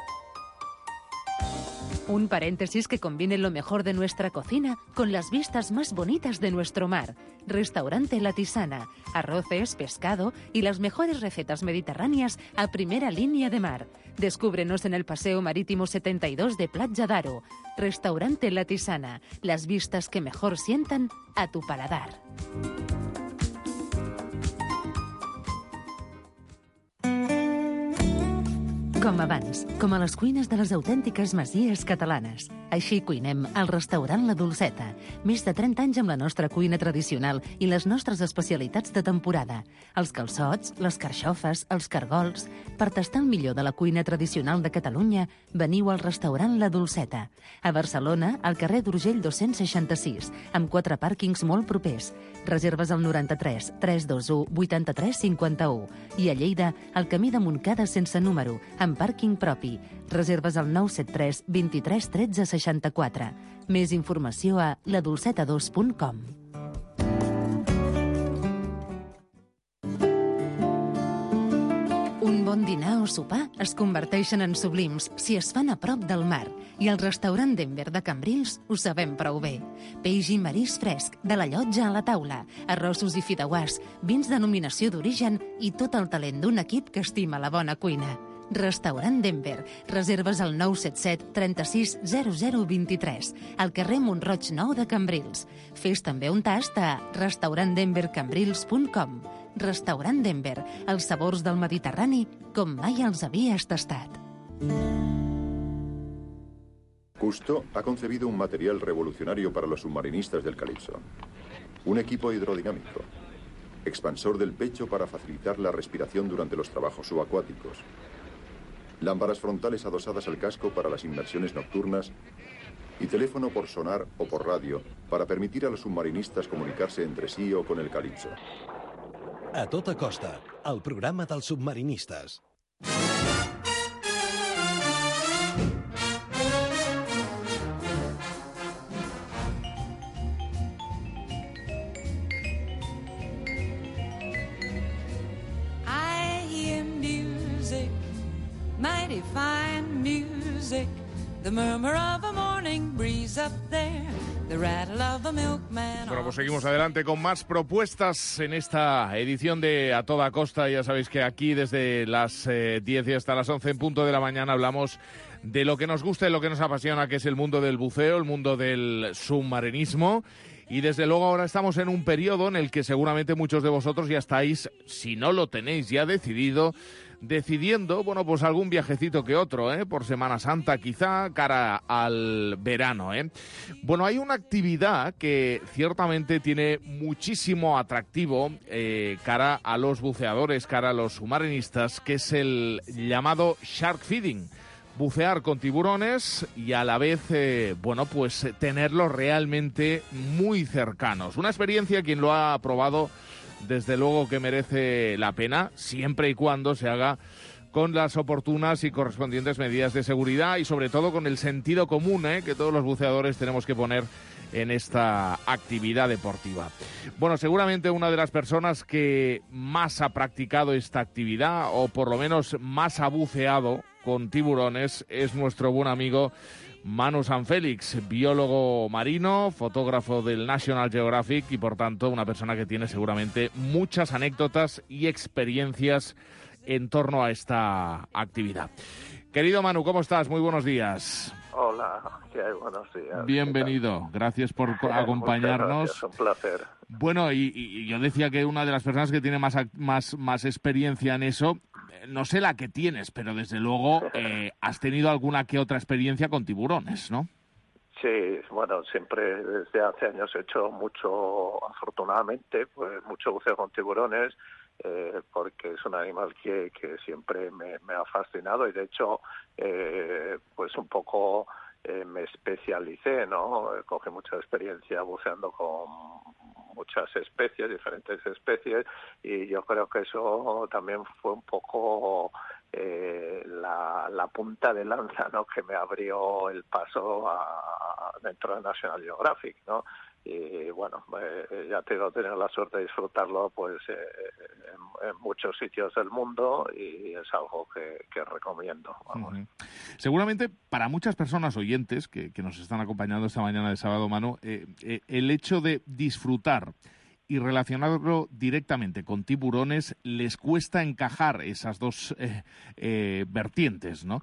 Un paréntesis que combine lo mejor de nuestra cocina con las vistas más bonitas de nuestro mar. Restaurante La Tisana, arroces, pescado y las mejores recetas mediterráneas a primera línea de mar. Descúbrenos en el Paseo Marítimo 72 de Platja d'Aro. Restaurante La Tisana, las vistas que mejor sientan a tu paladar. Com abans, com a les cuines de les autèntiques masies catalanes. Així cuinem al restaurant La Dolceta. Més de 30 anys amb la nostra cuina tradicional i les nostres especialitats de temporada. Els calçots, les carxofes, els cargols... Per tastar el millor de la cuina tradicional de Catalunya, veniu al restaurant La Dolceta. A Barcelona, al carrer d'Urgell 266, amb 4 pàrquings molt propers. Reserves al 93 321 83 51. I a Lleida, al camí de Montcada sense número, amb pàrquing propi. Reserves al 973 23 13 64. Més informació a ladolceta2.com. Un bon dinar o sopar es converteixen en sublims si es fan a prop del mar. I al restaurant Denver de Cambrils ho sabem prou bé. Peix i marís fresc, de la llotja a la taula, arrossos i fideuàs, vins denominació d'origen i tot el talent d'un equip que estima la bona cuina. Restaurant Denver. Reserves al 977 36 0023, al carrer Montroig 9 de Cambrils. Fes també un tast a restaurantdenvercambrils.com. Restaurant Denver, els sabors del Mediterrani com mai els havies tastat. Cousteau ha concebido un material revolucionario para los submarinistas del Calipso. Un equipo hidrodinámico. Expansor del pecho para facilitar la respiración durante los trabajos subacuáticos. Lámparas frontales adosadas al casco para las inmersiones nocturnas y teléfono por sonar o por radio para permitir a los submarinistas comunicarse entre sí o con el Calipso. A Tota Costa, el programa dels submarinistes. I hear music, mighty fine music, The murmur of a morning breeze up there, the rattle of a milkman. Bueno, pues seguimos adelante con más propuestas en esta edición de A Toda Costa. Ya sabéis que aquí desde las 10 y hasta las 11 en punto de la mañana hablamos de lo que nos gusta y lo que nos apasiona, que es el mundo del buceo, el mundo del submarinismo. Y desde luego ahora estamos en un periodo en el que seguramente muchos de vosotros ya estáis, si no lo tenéis ya decidiendo, bueno, pues algún viajecito que otro, por Semana Santa quizá, cara al verano, Bueno, hay una actividad que ciertamente tiene muchísimo atractivo cara a los buceadores, cara a los submarinistas, que es el llamado shark feeding. Bucear con tiburones y a la vez, bueno, pues tenerlos realmente muy cercanos. Una experiencia, quien lo ha probado, desde luego que merece la pena, siempre y cuando se haga con las oportunas y correspondientes medidas de seguridad y sobre todo con el sentido común que todos los buceadores tenemos que poner en esta actividad deportiva. Bueno, seguramente una de las personas que más ha practicado esta actividad, o por lo menos más ha buceado con tiburones, es nuestro buen amigo Manu Sanfélix, biólogo marino, fotógrafo del National Geographic y por tanto una persona que tiene seguramente muchas anécdotas y experiencias en torno a esta actividad. Querido Manu, ¿cómo estás? Muy buenos días. Hola, ¿qué hay? Buenos días. Bienvenido, gracias por acompañarnos. Gracias, un placer. Bueno, y yo decía que una de las personas que tiene más experiencia en eso, no sé la que tienes, pero desde luego has tenido alguna que otra experiencia con tiburones, ¿no? Sí, bueno, siempre desde hace años he hecho mucho, afortunadamente, pues mucho buceo con tiburones, porque es un animal que siempre me ha fascinado y de hecho, pues un poco me especialicé, ¿no? Cogí mucha experiencia buceando con muchas especies, diferentes especies, y yo creo que eso también fue un poco la punta de lanza, ¿no? Que me abrió el paso dentro de National Geographic, ¿no? Y bueno, ya tengo tenido la suerte de disfrutarlo pues en muchos sitios del mundo y es algo que recomiendo, vamos. Uh-huh. Seguramente para muchas personas oyentes que nos están acompañando esta mañana de sábado, Manu, el hecho de disfrutar y relacionarlo directamente con tiburones les cuesta encajar esas dos vertientes, ¿no?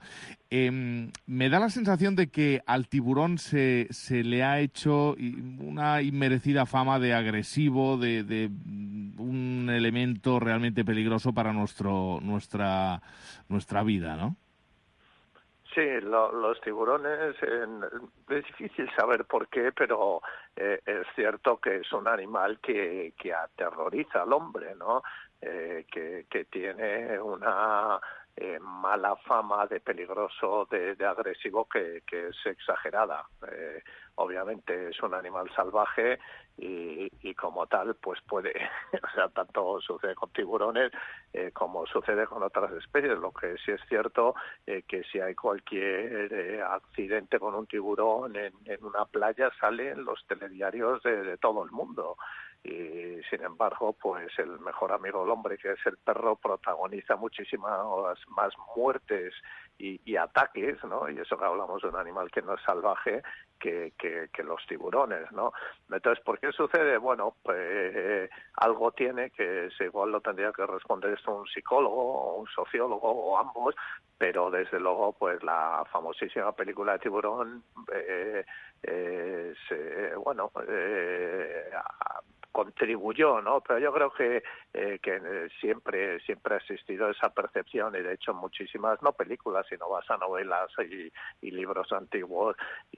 Me da la sensación de que al tiburón se le ha hecho una inmerecida fama de agresivo, de un elemento realmente peligroso para nuestra vida, ¿no? Sí, los tiburones, es difícil saber por qué, pero es cierto que es un animal que aterroriza al hombre, ¿no? Que tiene una mala fama de peligroso, de agresivo, que es exagerada. Obviamente es un animal salvaje y como tal pues puede, o sea, tanto sucede con tiburones como sucede con otras especies. Lo que sí es cierto que si hay cualquier accidente con un tiburón en una playa sale en los telediarios de todo el mundo. Y sin embargo, pues el mejor amigo del hombre, que es el perro, protagoniza muchísimas más muertes y ataques, ¿no? Y eso que hablamos de un animal que no es salvaje, que los tiburones, ¿no? Entonces, ¿por qué sucede? Bueno, pues algo tiene que igual lo tendría que responder esto un psicólogo o un sociólogo o ambos, pero desde luego pues la famosísima película de Tiburón contribuyó, ¿no? Pero yo creo que siempre ha existido esa percepción y de hecho muchísimas, no películas, sino vas a novelas y libros antiguos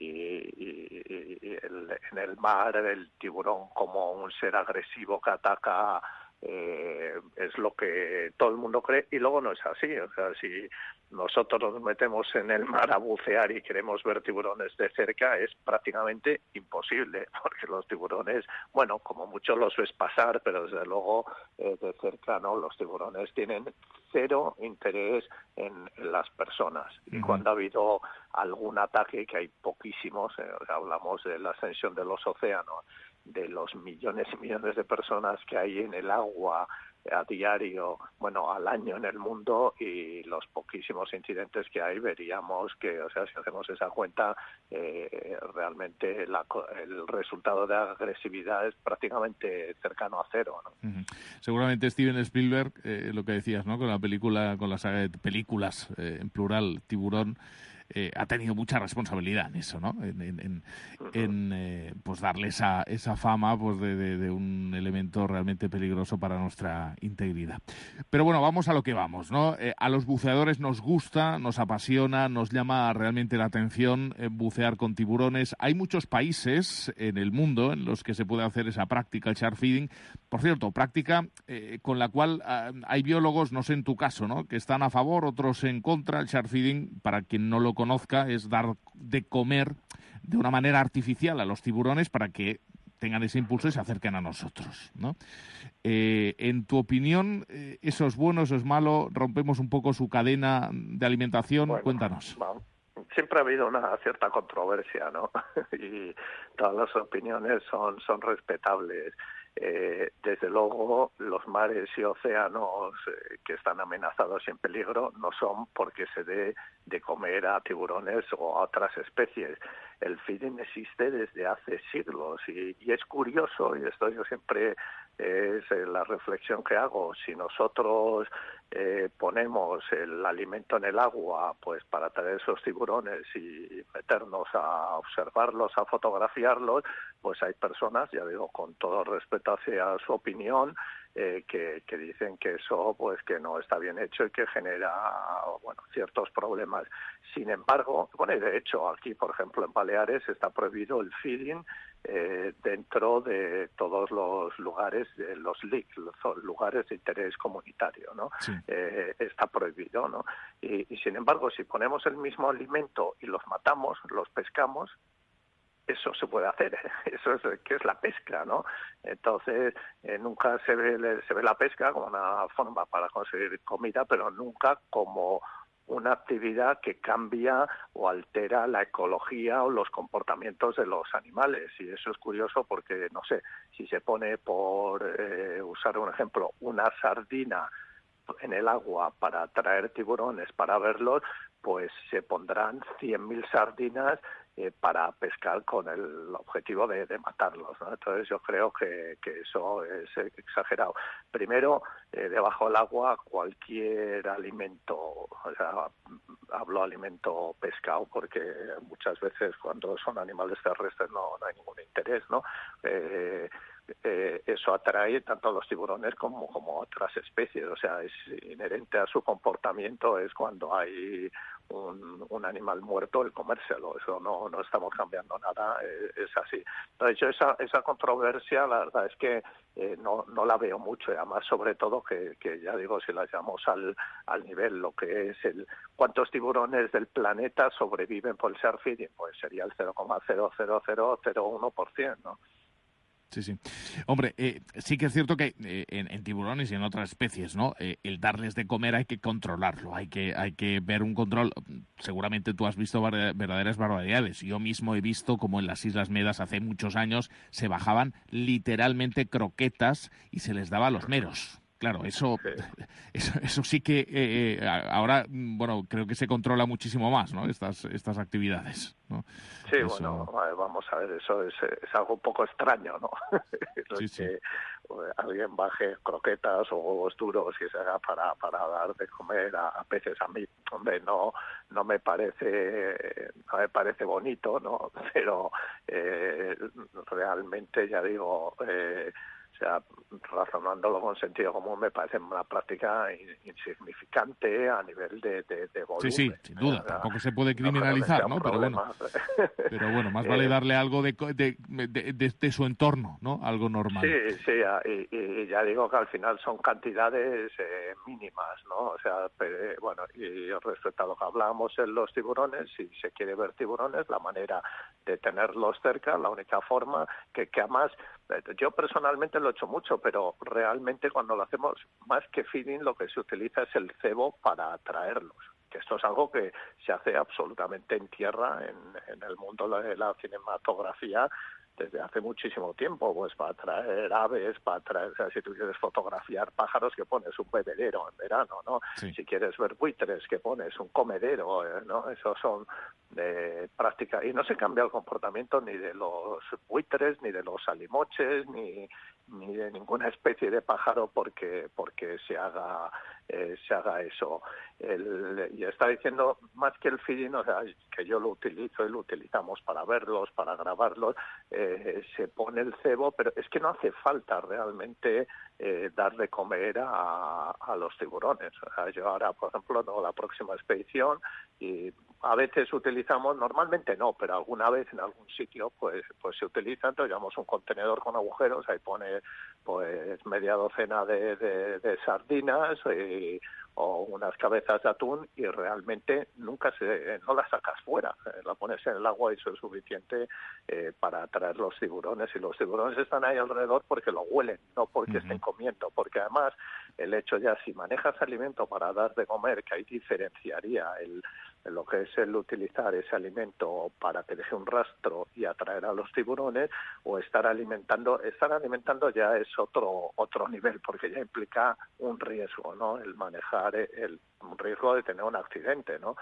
y en el mar el tiburón como un ser agresivo que ataca es lo que todo el mundo cree y luego no es así. O sea, si nosotros nos metemos en el mar a bucear y queremos ver tiburones de cerca es prácticamente imposible porque los tiburones, bueno, como mucho los ves pasar, pero desde luego de cerca no, los tiburones tienen cero interés en las personas. Y cuando ha habido algún ataque, que hay poquísimos, hablamos de la ascensión de los océanos, de los millones y millones de personas que hay en el agua a diario, bueno, al año en el mundo, y los poquísimos incidentes que hay, veríamos que, o sea, si hacemos esa cuenta, realmente el resultado de agresividad es prácticamente cercano a cero, ¿no? Seguramente Steven Spielberg, lo que decías, ¿no? Con la película, con la saga de películas, en plural, Tiburón, ha tenido mucha responsabilidad en eso, ¿no? En pues darle esa fama, pues de un elemento realmente peligroso para nuestra integridad. Pero bueno, vamos a lo que vamos, ¿no? A los buceadores nos gusta, nos apasiona, nos llama realmente la atención bucear con tiburones. Hay muchos países en el mundo en los que se puede hacer esa práctica, el shark feeding. Por cierto, práctica con la cual hay biólogos, no sé en tu caso, ¿no?, que están a favor, otros en contra. El shark feeding, para quien no lo conozca, es dar de comer de una manera artificial a los tiburones para que tengan ese impulso y se acerquen a nosotros, ¿no? En tu opinión, ¿eso es bueno, eso es malo? ¿Rompemos un poco su cadena de alimentación? Bueno, cuéntanos. Vamos. Siempre ha habido una cierta controversia, ¿no? Y todas las opiniones son respetables. Desde luego, los mares y océanos que están amenazados y en peligro no son porque se dé de comer a tiburones o a otras especies. El feeding existe desde hace siglos y es curioso, y esto yo siempre es la reflexión que hago. Si nosotros ponemos el alimento en el agua, pues para traer esos tiburones y meternos a observarlos, a fotografiarlos, pues hay personas, ya digo, con todo respeto hacia su opinión, que dicen que eso pues que no está bien hecho y que genera, bueno, ciertos problemas. Sin embargo, bueno, y de hecho aquí, por ejemplo, en Baleares está prohibido el feeding dentro de todos los lugares, los LIC, los lugares de interés comunitario, ¿no? Sí. Está prohibido, ¿no? Y sin embargo, si ponemos el mismo alimento y los matamos, los pescamos, eso se puede hacer, eso es que es la pesca, ¿no? Entonces, nunca se ve la pesca como una forma para conseguir comida, pero nunca como una actividad que cambia o altera la ecología o los comportamientos de los animales. Y eso es curioso porque, no sé, si se pone, por usar un ejemplo, una sardina en el agua para atraer tiburones, para verlos, pues se pondrán 100.000 sardinas para pescar con el objetivo de matarlos, ¿no? Entonces yo creo que eso es exagerado. Primero, debajo del agua, cualquier alimento, o sea, hablo alimento pescado porque muchas veces cuando son animales terrestres no hay ningún interés, ¿no? Eso atrae tanto a los tiburones como otras especies, o sea, es inherente a su comportamiento, es cuando hay un animal muerto el comérselo, eso no estamos cambiando nada, es así. Entonces yo esa controversia, la verdad es que no la veo mucho, y además sobre todo que ya digo, si la llevamos al nivel, lo que es cuántos tiburones del planeta sobreviven por el shark feeding, pues sería el 0,00001%, ¿no? Sí, sí. Hombre, sí que es cierto que en tiburones y en otras especies, ¿no? El darles de comer hay que controlarlo, hay que ver un control. Seguramente tú has visto verdaderas barbaridades. Yo mismo he visto como en las Islas Medas hace muchos años se bajaban literalmente croquetas y se les daba a los meros. Claro, eso sí que ahora, bueno, creo que se controla muchísimo más, ¿no? Estas actividades, ¿no? Sí, eso... bueno, vamos a ver, eso es algo un poco extraño, ¿no? Sí, sí. Que alguien baje croquetas o huevos duros y se haga para dar de comer a peces. A mí, hombre, no me parece bonito, ¿no? Pero realmente, ya digo, o sea, razonándolo con sentido común, me parece una práctica insignificante a nivel de volumen. Sí, sin duda. Tampoco se puede criminalizar, ¿no? Pero bueno, más vale darle algo de su entorno, ¿no? Algo normal. Sí, y ya digo que al final son cantidades mínimas, ¿no? O sea, bueno, y respecto a lo que hablábamos en los tiburones, si se quiere ver tiburones, la manera de tenerlos cerca, la única forma que además, yo personalmente lo he hecho mucho, pero realmente cuando lo hacemos, más que feeding, lo que se utiliza es el cebo para atraerlos. que esto es algo que se hace absolutamente en tierra en el mundo de la cinematografía desde hace muchísimo tiempo, pues para atraer aves, o sea, si tú quieres fotografiar pájaros, que pones un bebedero en verano, ¿no? Sí. Si quieres ver buitres, que pones un comedero, ¿no? Esos son prácticas, y no se cambia el comportamiento ni de los buitres, ni de los alimoches, ni de ninguna especie de pájaro porque se haga eso. Y está diciendo, más que el feeding, o sea, que yo lo utilizo y lo utilizamos para verlos, para grabarlos, se pone el cebo, pero es que no hace falta realmente dar de comer a los tiburones. O sea, yo ahora, por ejemplo, tengo la próxima expedición y a veces utilizamos, normalmente no, pero alguna vez en algún sitio pues se utiliza, entonces llevamos un contenedor con agujeros, ahí pone pues media docena de sardinas o unas cabezas de atún y realmente no las sacas fuera, la pones en el agua y eso es suficiente para atraer los tiburones, y los tiburones están ahí alrededor porque lo huelen, no porque estén comiendo, porque además el hecho ya, si manejas alimento para dar de comer, que ahí diferenciaría lo que es el utilizar ese alimento para que deje un rastro y atraer a los tiburones, o estar alimentando ya es otro nivel, porque ya implica un riesgo, ¿no? El manejar un riesgo de tener un accidente, ¿no?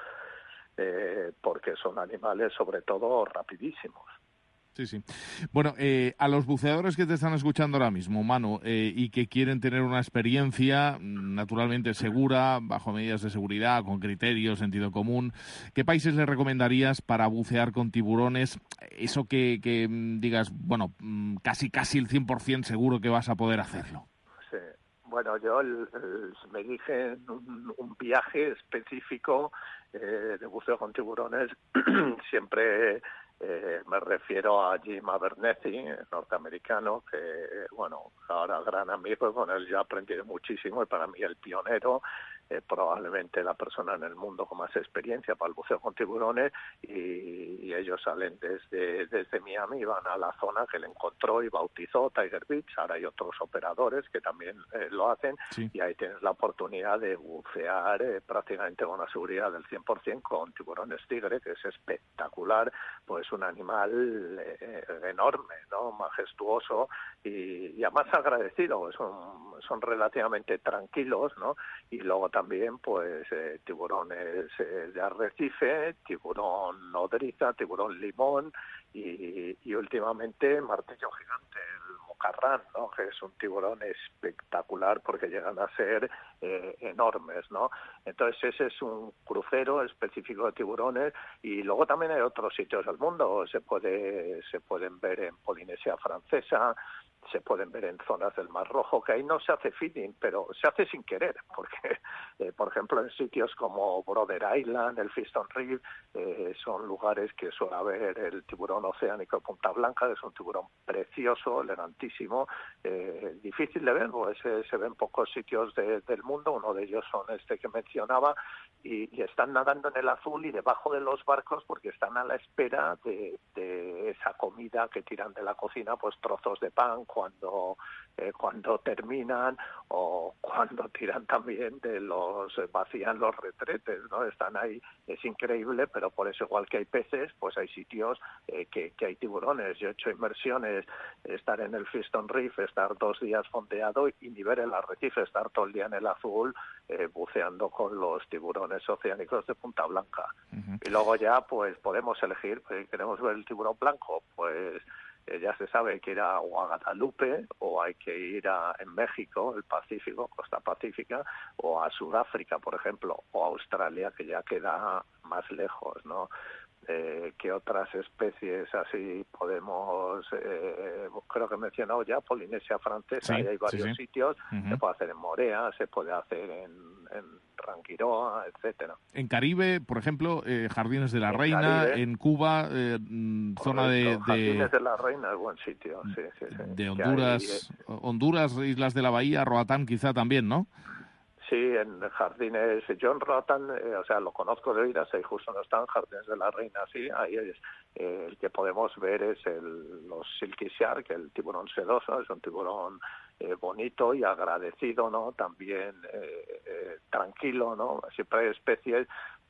Porque son animales sobre todo rapidísimos. Sí, sí. Bueno, a los buceadores que te están escuchando ahora mismo, Manu, y que quieren tener una experiencia naturalmente segura, bajo medidas de seguridad, con criterios, sentido común, ¿qué países les recomendarías para bucear con tiburones? Eso que digas, bueno, casi el 100% seguro que vas a poder hacerlo. Sí. Bueno, yo me dije un viaje específico de buceo con tiburones, siempre me refiero a Jim Abernethy, norteamericano, que, bueno, ahora gran amigo, con él ya aprendí muchísimo y para mí el pionero, probablemente la persona en el mundo con más experiencia para el buceo con tiburones, y ellos salen desde Miami y van a la zona que él encontró y bautizó Tiger Beach. Ahora hay otros operadores que también lo hacen, sí. Y ahí tienes la oportunidad de bucear prácticamente con una seguridad del 100% con tiburones tigre, que es espectacular, pues un animal enorme, ¿no? Majestuoso y además agradecido, son relativamente tranquilos, ¿no? Y luego también pues tiburones de arrecife, tiburón nodriza, tiburón limón y últimamente martillo gigante, el mocarrán, ¿no? Que es un tiburón espectacular porque llegan a ser enormes, ¿no? Entonces ese es un crucero específico de tiburones, y luego también hay otros sitios del mundo, se pueden ver en Polinesia Francesa, se pueden ver en zonas del Mar Rojo, que ahí no se hace feeding, pero se hace sin querer, porque, por ejemplo, en sitios como Brother Island, el Fiston Reef, son lugares que suele haber el tiburón oceánico de punta blanca, que es un tiburón precioso, elegantísimo, difícil de ver, pues se ve en pocos sitios del mundo, uno de ellos son este que mencionaba, y están nadando en el azul y debajo de los barcos porque están a la espera de esa comida que tiran de la cocina, pues trozos de pan cuando terminan, o cuando tiran también vacían los retretes, ¿no? Están ahí, es increíble, pero por eso, igual que hay peces, pues hay sitios que hay tiburones. Yo he hecho inmersiones, estar en el Fiston Reef, estar 2 días fondeado y ni ver el arrecife, estar todo el día en el azul buceando con los tiburones oceánicos de punta blanca. Uh-huh. Y luego ya pues podemos elegir, pues, queremos ver el tiburón blanco, pues ya se sabe, hay que ir a Guadalupe, o hay que ir en México, el Pacífico, costa pacífica, o a Sudáfrica, por ejemplo, o a Australia, que ya queda más lejos, ¿no? ¿Qué otras especies así podemos? Creo que he mencionado ya Polinesia Francesa, sí, y hay varios sitios. Uh-huh. Se puede hacer en Morea, se puede hacer en Rangiroa, etcétera. En Caribe, por ejemplo, Jardines de la Reina, Caribe, en Cuba, zona de Jardines de la Reina es buen sitio, sí. De Honduras, Honduras, Islas de la Bahía, Roatán quizá también, ¿no? Sí, en Jardines, John Roatán, o sea, lo conozco de oídas, ahí justo no están, Jardines de la Reina, sí, ahí es, el que podemos ver es los Silky Shark, el tiburón sedoso, es un tiburón bonito y agradecido, ¿no? También tranquilo, ¿no? Siempre hay especies,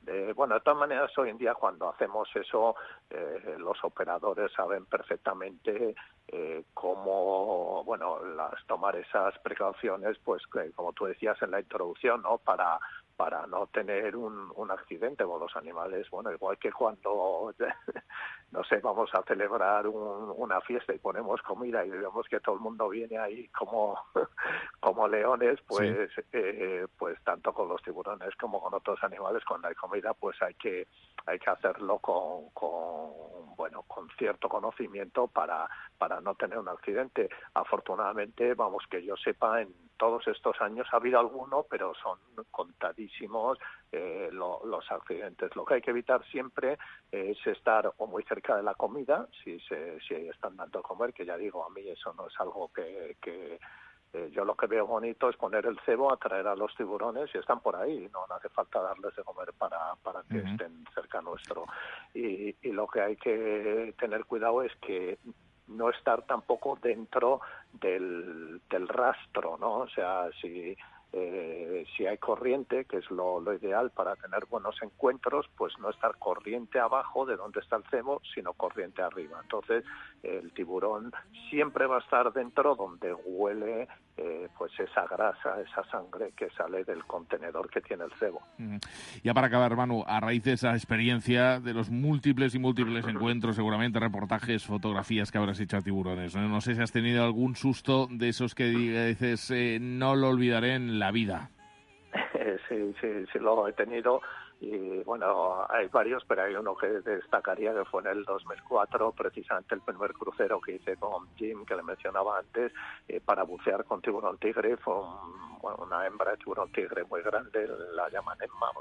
De todas maneras, hoy en día cuando hacemos eso, los operadores saben perfectamente cómo, tomar esas precauciones, pues como tú decías en la introducción, ¿no? Para no tener un accidente con los animales. Igual que cuando, no sé, vamos a celebrar una fiesta y ponemos comida y vemos que todo el mundo viene ahí como leones, pues sí. Pues tanto con los tiburones como con otros animales, cuando hay comida, pues hay que hacerlo con cierto conocimiento para no tener un accidente. Afortunadamente, que yo sepa, en todos estos años ha habido alguno, pero son contadísimos los accidentes. Lo que hay que evitar siempre es estar o muy cerca de la comida, si están dando a comer, que ya digo, a mí eso no es algo que yo lo que veo bonito es poner el cebo, atraer a los tiburones y están por ahí, no hace falta darles de comer para que estén cerca nuestro. Y lo que hay que tener cuidado es que no estar tampoco dentro del rastro, ¿no? O sea, si hay corriente, que es lo ideal para tener buenos encuentros, pues no estar corriente abajo de donde está el cebo, sino corriente arriba. Entonces, el tiburón siempre va a estar dentro donde huele pues esa grasa, esa sangre que sale del contenedor que tiene el cebo. Ya para acabar, Manu, a raíz de esa experiencia, de los múltiples encuentros, seguramente reportajes, fotografías que habrás hecho a tiburones, no sé si has tenido algún susto de esos que dices, no lo olvidaré en la vida. Sí, lo he tenido. Y hay varios, pero hay uno que destacaría, que fue en el 2004, precisamente el primer crucero que hice con Jim, que le mencionaba antes, para bucear con tiburón tigre. Fue una hembra de tiburón tigre muy grande, la llaman Emma,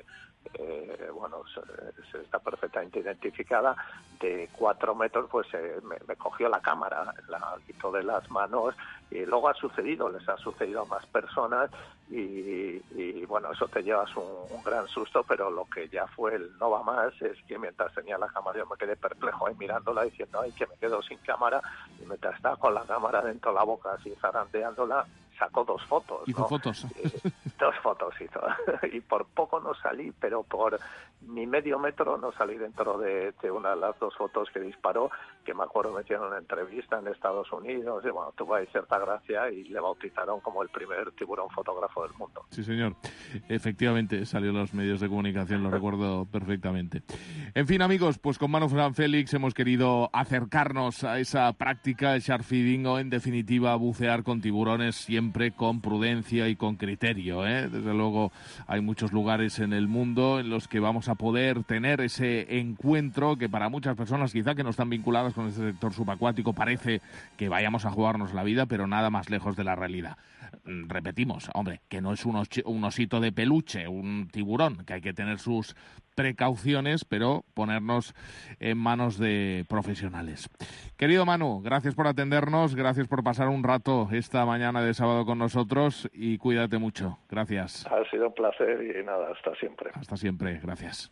está perfectamente identificada, de 4 metros, pues me cogió la cámara, la quitó de las manos, y luego les ha sucedido a más personas, y eso te llevas un gran susto, pero lo que ya fue el no va más es que mientras tenía la cámara yo me quedé perplejo ahí mirándola, diciendo, ay, que me quedo sin cámara, y mientras estaba con la cámara dentro de la boca así zarandeándola, sacó 2 fotos. ¿Hizo fotos? 2 fotos hizo. Y por poco no salí, pero por ni medio metro no salí dentro de una de las 2 fotos que disparó, que me acuerdo me hicieron una entrevista en Estados Unidos, y tuvo ahí cierta gracia y le bautizaron como el primer tiburón fotógrafo del mundo. Sí, señor. Efectivamente, salió en los medios de comunicación, lo recuerdo perfectamente. En fin, amigos, pues con Manu Félix hemos querido acercarnos a esa práctica, el shark feeding, o en definitiva bucear con tiburones, siempre con prudencia y con criterio, ¿eh? Desde luego hay muchos lugares en el mundo en los que vamos a poder tener ese encuentro que para muchas personas quizá que no están vinculadas con este sector subacuático parece que vayamos a jugarnos la vida, pero nada más lejos de la realidad. Repetimos, hombre, que no es un osito de peluche, un tiburón, que hay que tener sus precauciones, pero ponernos en manos de profesionales. Querido Manu, gracias por atendernos, gracias por pasar un rato esta mañana de sábado con nosotros y cuídate mucho. Gracias. Ha sido un placer y nada, hasta siempre. Hasta siempre, gracias.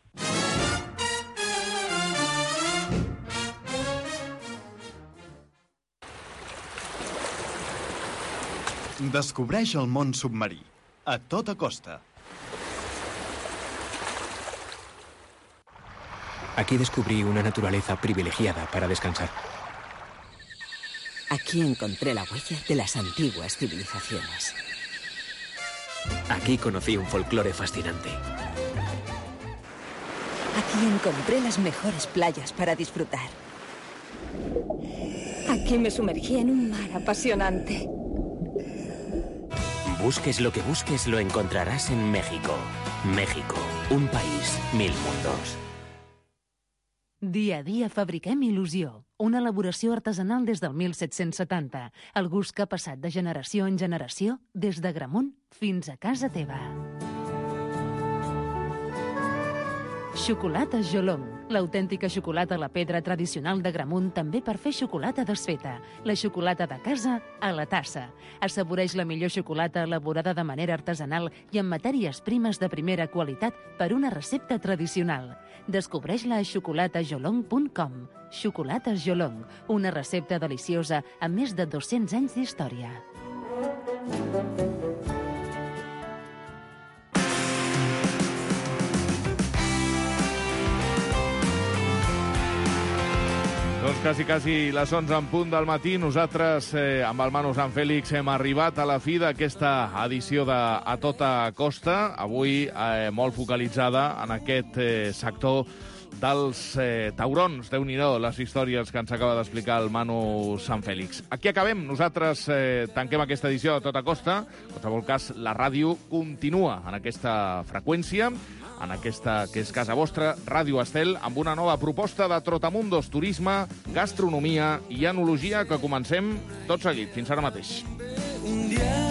Descobreix el món submarí, a tota costa. Aquí descubrí una naturaleza privilegiada para descansar. Aquí encontré la huella de las antiguas civilizaciones. Aquí conocí un folclore fascinante. Aquí encontré las mejores playas para disfrutar. Aquí me sumergí en un mar apasionante. Busques lo que busques, lo encontrarás en México. México, un país, 1000 mundos. Dia a dia fabriquem il·lusió, una elaboració artesanal des del 1770, el gust que ha passat de generació en generació, des de Gramunt fins a casa teva. Xocolata Jolong, l'autèntica xocolata a la pedra tradicional de Gramunt, també per fer xocolata desfeta. La xocolata de casa a la tassa. Assaboreix la millor xocolata elaborada de manera artesanal i amb matèries primes de primera qualitat per una recepta tradicional. Descobreix-la a xocolatajolong.com. Xocolata Jolong, una recepta deliciosa amb més de 200 anys d'història. Doncs quasi les 11 en punt del matí. Nosaltres, amb el Manu Sant Fèlix, hem arribat a la fi d'aquesta edició de A Tota Costa. Avui molt focalitzada en aquest sector dels taurons. Déu-n'hi-do les històries que ens acaba d'explicar el Manu Sant Fèlix. Aquí acabem. Nosaltres tanquem aquesta edició de Tota Costa. En qualsevol cas, la ràdio continua en aquesta freqüència, en aquesta que és casa vostra, Ràdio Estel, amb una nova proposta de Trotamundos, turisme, gastronomia i enologia, que comencem tot seguit. Fins ara mateix.